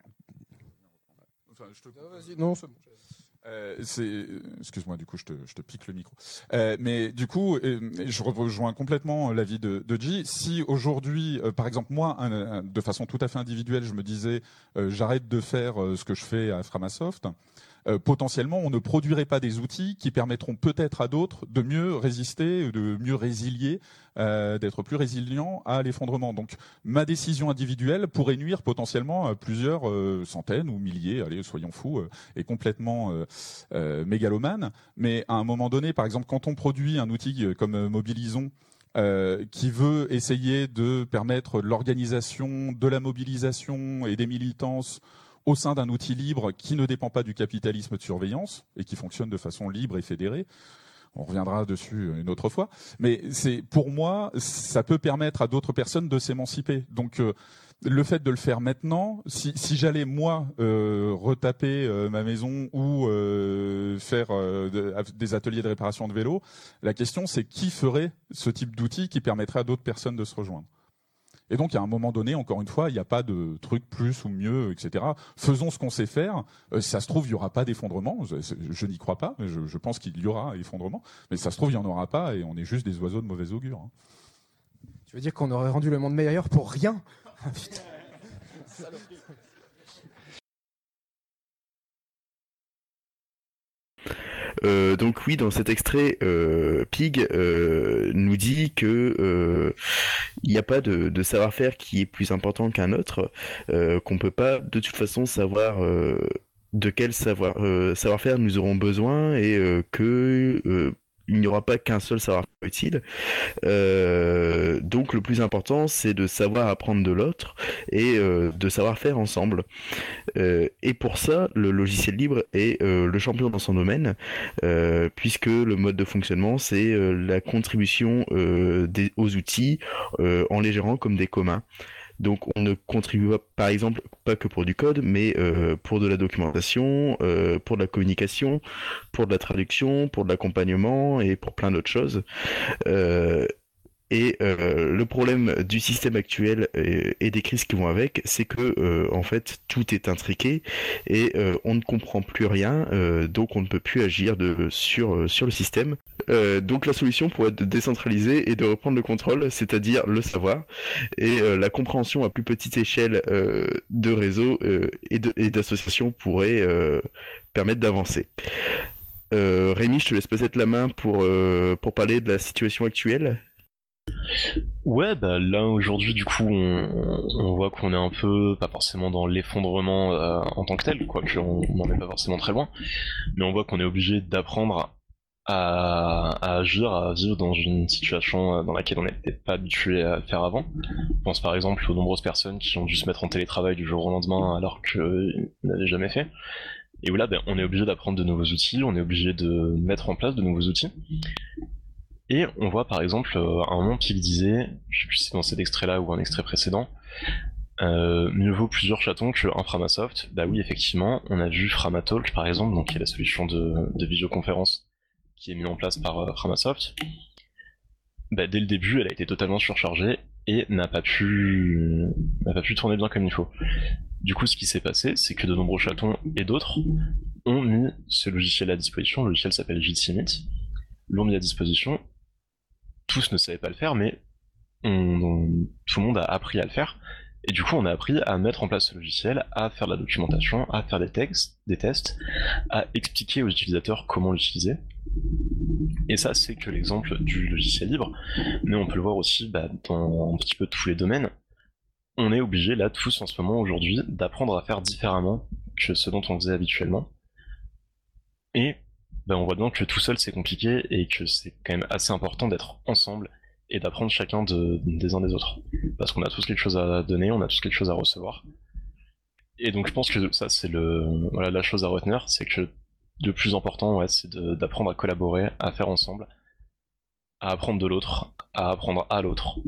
enfin, vas-y, non, c'est bon. Excuse-moi, du coup, je te pique le micro. Mais du coup, je rejoins complètement l'avis de G. Si aujourd'hui, par exemple, moi, de façon tout à fait individuelle, je me disais, j'arrête de faire ce que je fais à Framasoft, potentiellement, on ne produirait pas des outils qui permettront peut-être à d'autres de mieux résister, de mieux résilier, d'être plus résilients à l'effondrement. Donc, ma décision individuelle pourrait nuire potentiellement à plusieurs centaines ou milliers, allez, soyons fous, et complètement mégalomane. Mais à un moment donné, par exemple, quand on produit un outil comme Mobilisons, qui veut essayer de permettre l'organisation, de la mobilisation et des militances au sein d'un outil libre qui ne dépend pas du capitalisme de surveillance et qui fonctionne de façon libre et fédérée. On reviendra dessus une autre fois. Mais pour moi, ça peut permettre à d'autres personnes de s'émanciper. Donc, le fait de le faire maintenant, si j'allais moi retaper ma maison ou faire des ateliers de réparation de vélo, la question c'est qui ferait ce type d'outil qui permettrait à d'autres personnes de se rejoindre. Et donc, à un moment donné, encore une fois, il n'y a pas de truc plus ou mieux, etc. Faisons ce qu'on sait faire. Si ça se trouve, il n'y aura pas d'effondrement. Je n'y crois pas, mais je pense qu'il y aura effondrement. Mais si ça se trouve, il n'y en aura pas et on est juste des oiseaux de mauvais augure. Hein. Tu veux dire qu'on aurait rendu le monde meilleur pour rien? Putain. Donc oui, dans cet extrait, Pig nous dit que il n'y a pas de savoir-faire qui est plus important qu'un autre, qu'on peut pas de toute façon savoir de quel savoir-faire nous aurons besoin et que il n'y aura pas qu'un seul savoir-faire utile. Donc le plus important, c'est de savoir apprendre de l'autre et de savoir faire ensemble. Et pour ça, le logiciel libre est le champion dans son domaine, puisque le mode de fonctionnement, c'est la contribution aux outils en les gérant comme des communs. Donc on ne contribue pas, par exemple, pas que pour du code, mais pour de la documentation, pour de la communication, pour de la traduction, pour de l'accompagnement et pour plein d'autres choses. Et le problème du système actuel et des crises qui vont avec, c'est que en fait tout est intriqué et on ne comprend plus rien, donc on ne peut plus agir sur le système. Donc la solution pourrait être de décentraliser et de reprendre le contrôle, c'est-à-dire le savoir et la compréhension à plus petite échelle de réseaux et d'associations pourrait permettre d'avancer. Rémi, je te laisse peut-être la main pour parler de la situation actuelle. Ouais, bah là aujourd'hui du coup on voit qu'on est un peu, pas forcément dans l'effondrement en tant que tel, quoique on n'en est pas forcément très loin, mais on voit qu'on est obligé d'apprendre à agir, à vivre dans une situation dans laquelle on n'était pas habitué à le faire avant. Je pense par exemple aux nombreuses personnes qui ont dû se mettre en télétravail du jour au lendemain alors qu'ils n'avaient jamais fait. Et où là, ben, on est obligé d'apprendre de nouveaux outils, on est obligé de mettre en place de nouveaux outils. Et on voit par exemple à un moment Pig disait, je sais plus si c'est dans cet extrait-là ou un extrait précédent, mieux vaut plusieurs chatons qu'un Framasoft. Bah oui, effectivement, on a vu Framatalk par exemple, donc qui est la solution de visioconférence qui est mise en place par Framasoft. Bah, dès le début, elle a été totalement surchargée et n'a pas pu tourner bien comme il faut. Du coup, ce qui s'est passé, c'est que de nombreux chatons et d'autres ont mis ce logiciel à disposition. Le logiciel s'appelle Jitsi Meet. L'ont mis à disposition. Tous ne savaient pas le faire, mais tout le monde a appris à le faire. Et du coup, on a appris à mettre en place ce logiciel, à faire de la documentation, à faire des tests, à expliquer aux utilisateurs comment l'utiliser. Et ça, c'est que l'exemple du logiciel libre, mais on peut le voir aussi dans un petit peu tous les domaines. On est obligé là tous en ce moment aujourd'hui d'apprendre à faire différemment que ce dont on faisait habituellement. Et on voit bien que tout seul c'est compliqué et que c'est quand même assez important d'être ensemble et d'apprendre chacun des uns des autres. Parce qu'on a tous quelque chose à donner, on a tous quelque chose à recevoir. Et donc je pense que ça c'est la chose à retenir, c'est que le plus important c'est d'apprendre à collaborer, à faire ensemble, à apprendre de l'autre, à apprendre à l'autre.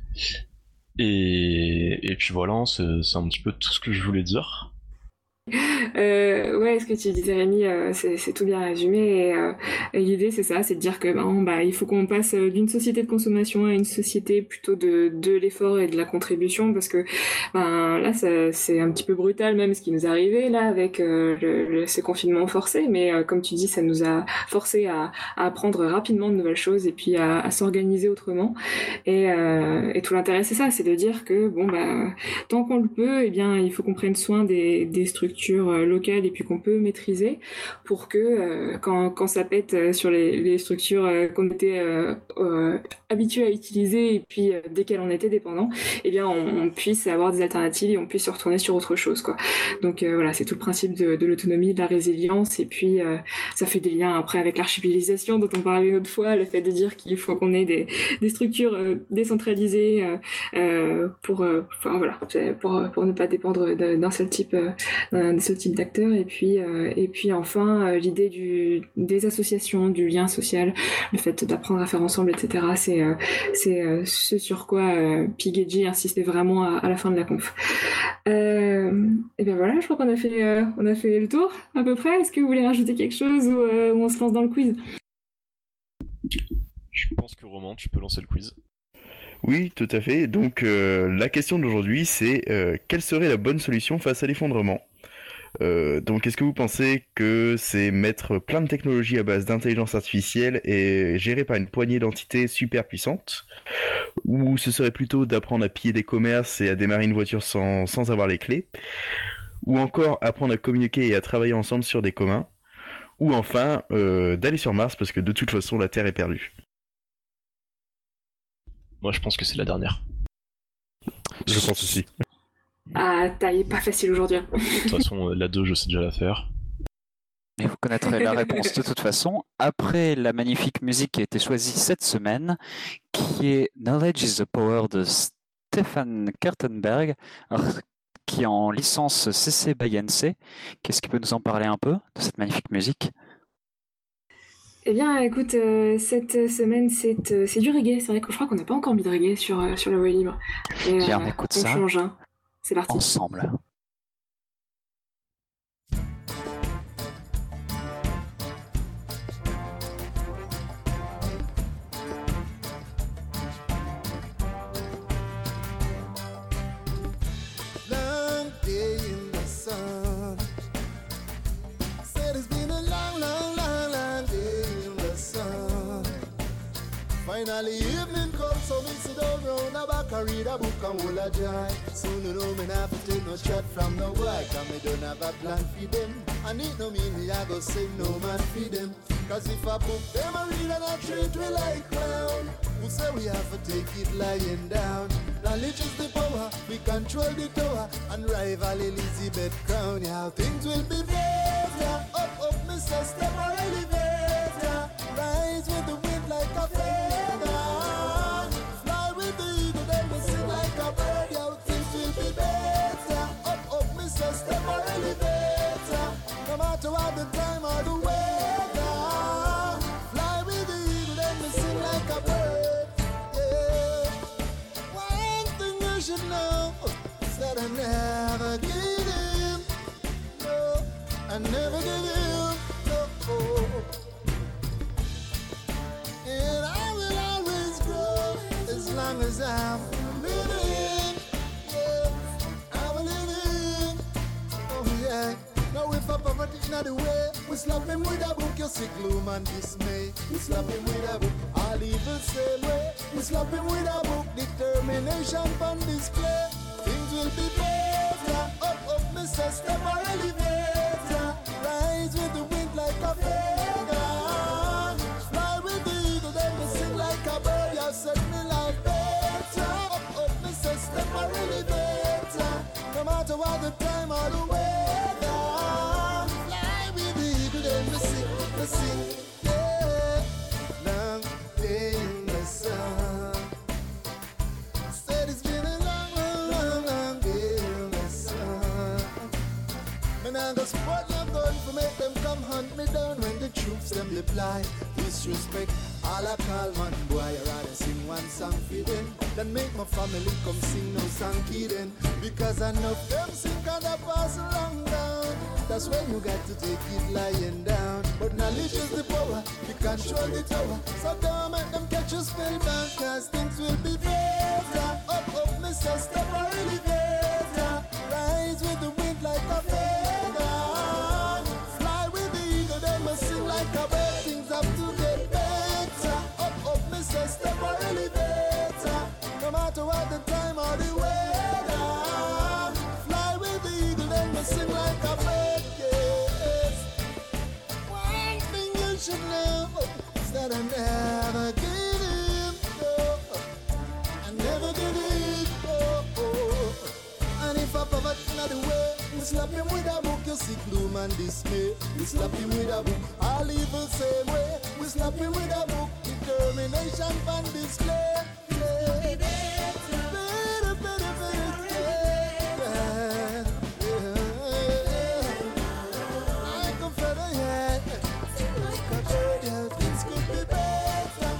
Et puis voilà, c'est un petit peu tout ce que je voulais dire. Ouais, ce que tu disais Rémi, c'est tout bien résumé et l'idée c'est ça, c'est de dire que il faut qu'on passe d'une société de consommation à une société plutôt de l'effort et de la contribution parce que là c'est un petit peu brutal même ce qui nous est arrivé là avec ce confinement forcé, mais comme tu dis ça nous a forcé à apprendre rapidement de nouvelles choses et puis à s'organiser autrement et tout l'intérêt c'est ça, c'est de dire que tant qu'on le peut, eh bien il faut qu'on prenne soin des structures locales et puis qu'on peut maîtriser pour que quand ça pète sur les structures qu'on était habitués à utiliser et puis desquelles on était dépendant, eh bien on puisse avoir des alternatives et on puisse se retourner sur autre chose quoi. Donc voilà, c'est tout le principe de l'autonomie, de la résilience et puis ça fait des liens après avec l'archipélisation dont on parlait une autre fois, le fait de dire qu'il faut qu'on ait des structures décentralisées pour ne pas dépendre d'un seul type d'acteurs et puis enfin l'idée des associations, du lien social, le fait d'apprendre à faire ensemble, etc. C'est ce sur quoi Pig et J insistaient vraiment à la fin de la conf. Et bien voilà, je crois qu'on a fait le tour à peu près. Est-ce que vous voulez rajouter quelque chose ou on se lance dans le quiz? Je pense que Romain, tu peux lancer le quiz. Oui, tout à fait. Donc la question d'aujourd'hui, c'est quelle serait la bonne solution face à l'effondrement ? Donc est-ce que vous pensez que c'est mettre plein de technologies à base d'intelligence artificielle et gérées par une poignée d'entités super puissantes ? Ou ce serait plutôt d'apprendre à piller des commerces et à démarrer une voiture sans avoir les clés ? Ou encore apprendre à communiquer et à travailler ensemble sur des communs ? Ou enfin d'aller sur Mars parce que de toute façon la Terre est perdue ? Moi je pense que c'est la dernière. Je pense aussi. Ah, taille pas facile aujourd'hui. De toute façon, la 2, je sais déjà la faire. Et vous connaîtrez la réponse de toute façon après la magnifique musique qui a été choisie cette semaine, qui est Knowledge is the Power de Stefan Kartenberg, qui est en licence CC by NC. Qu'est-ce qui peut nous en parler un peu de cette magnifique musique ? Eh bien, écoute, cette semaine, c'est du reggae. C'est vrai que je crois qu'on n'a pas encore mis de reggae sur la voie libre. Et, Bien, on écoute ça. Change, hein. C'est parti. Ensemble. Finally evening comes, so me sit down round the back and read a book and hold a joy. Soon you know me not have to take no shot from no boy, cause me don't have a plan for them. And it no mean me I go say no man for them. Cause if I book them a read and I treat we like clown, who say we have to take it lying down. Knowledge is the power, we control the tower, and rival Elizabeth crown. Yeah, things will be better. Up, Mr. Step or elevator. Rise with the wind like a feather. Fly with the eagle, then we sing like a bird. Yeah, things will be better. Up, Mr. Step or elevator. No matter what the time or the weather. Fly with the eagle, then we sing like a bird. Yeah. One thing you should know is that I never give in. No, I never give in. No. And I will always grow as long as I'm living. Yeah, I'm living. Oh yeah. Now if I poverty in the way, we slap him with a book, you see gloom and dismay. We slap him with a book, all evil same way. We slap him with a book, determination on display. Things will be better. Up, Mr. Step or elevator. Rise with the wind like a feather. Fly with the eagle, then we sing like a bird. You set me life better. Up, Mr. Step or elevator. No matter what the time or the weather. Fly with the eagle, then we sing, yeah. Long day in the sun. Said it's been a long day in the sun. Man, I go support them gun for make them come hunt me down when the troops them reply. Disrespect, all I call man boy, I rather sing one song for them than make my family come sing no song then. Because I know them sing and I pass along down. That's when you got to take it lying down. But knowledge is the power, you control the tower. So don't make them catch you spellbound, cause things will be better. Up, Mr. Step or elevator. Rise with the wind like a feather. Fly with the eagle, then we sing like a bird. Things have to get better. Up, Mr. Step or elevator. No matter what the time or the weather. Fly with the eagle, then we sing like a bird. Yes. One thing you should know is that I never give in. No, I never give in. And if I poverty in the way, we slap him with a book, you see gloom and dismay. We slap him with a book, all evil same way. We slap him with a book, determination on display. Better, better, better, yeah. Like a feather, yeah. Like a bird, yeah. Things could be better.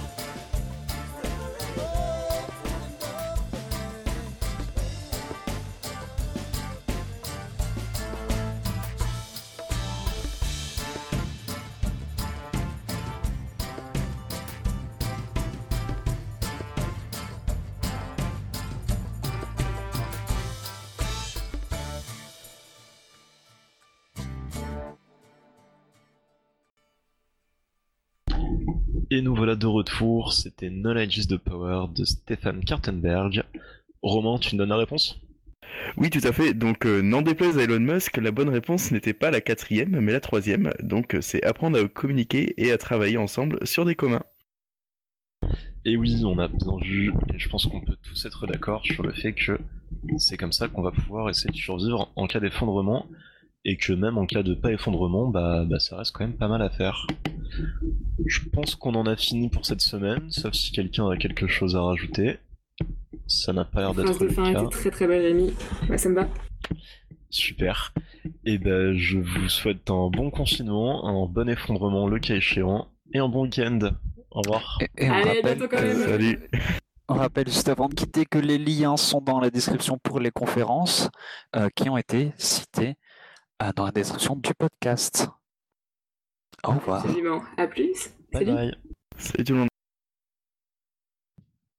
Et nous voilà de retour, c'était Knowledge is the Power de Stefan Kartenberg. Romain, tu me donnes la réponse ? Oui, tout à fait. Donc, n'en déplaise à Elon Musk, la bonne réponse n'était pas la 4e, mais la 3e. Donc, c'est apprendre à communiquer et à travailler ensemble sur des communs. Et oui, on a bien vu, et je pense qu'on peut tous être d'accord sur le fait que c'est comme ça qu'on va pouvoir essayer de survivre en cas d'effondrement, et que même en cas de pas effondrement, bah ça reste quand même pas mal à faire. Je pense qu'on en a fini pour cette semaine, sauf si quelqu'un a quelque chose à rajouter. Ça n'a pas l'air d'être le cas. La phrase de fin était très très belle, Rémi. Ouais, ça me va. Super. Et ben, je vous souhaite un bon confinement, un bon effondrement le cas échéant, et un bon week-end. Au revoir. Et on Allez, à rappelle bientôt quand même. Salut. On rappelle juste avant de quitter que les liens sont dans la description pour les conférences qui ont été citées dans la description du podcast. Au revoir. Absolument. À plus. Bye Salut. bye. Salut tout le monde.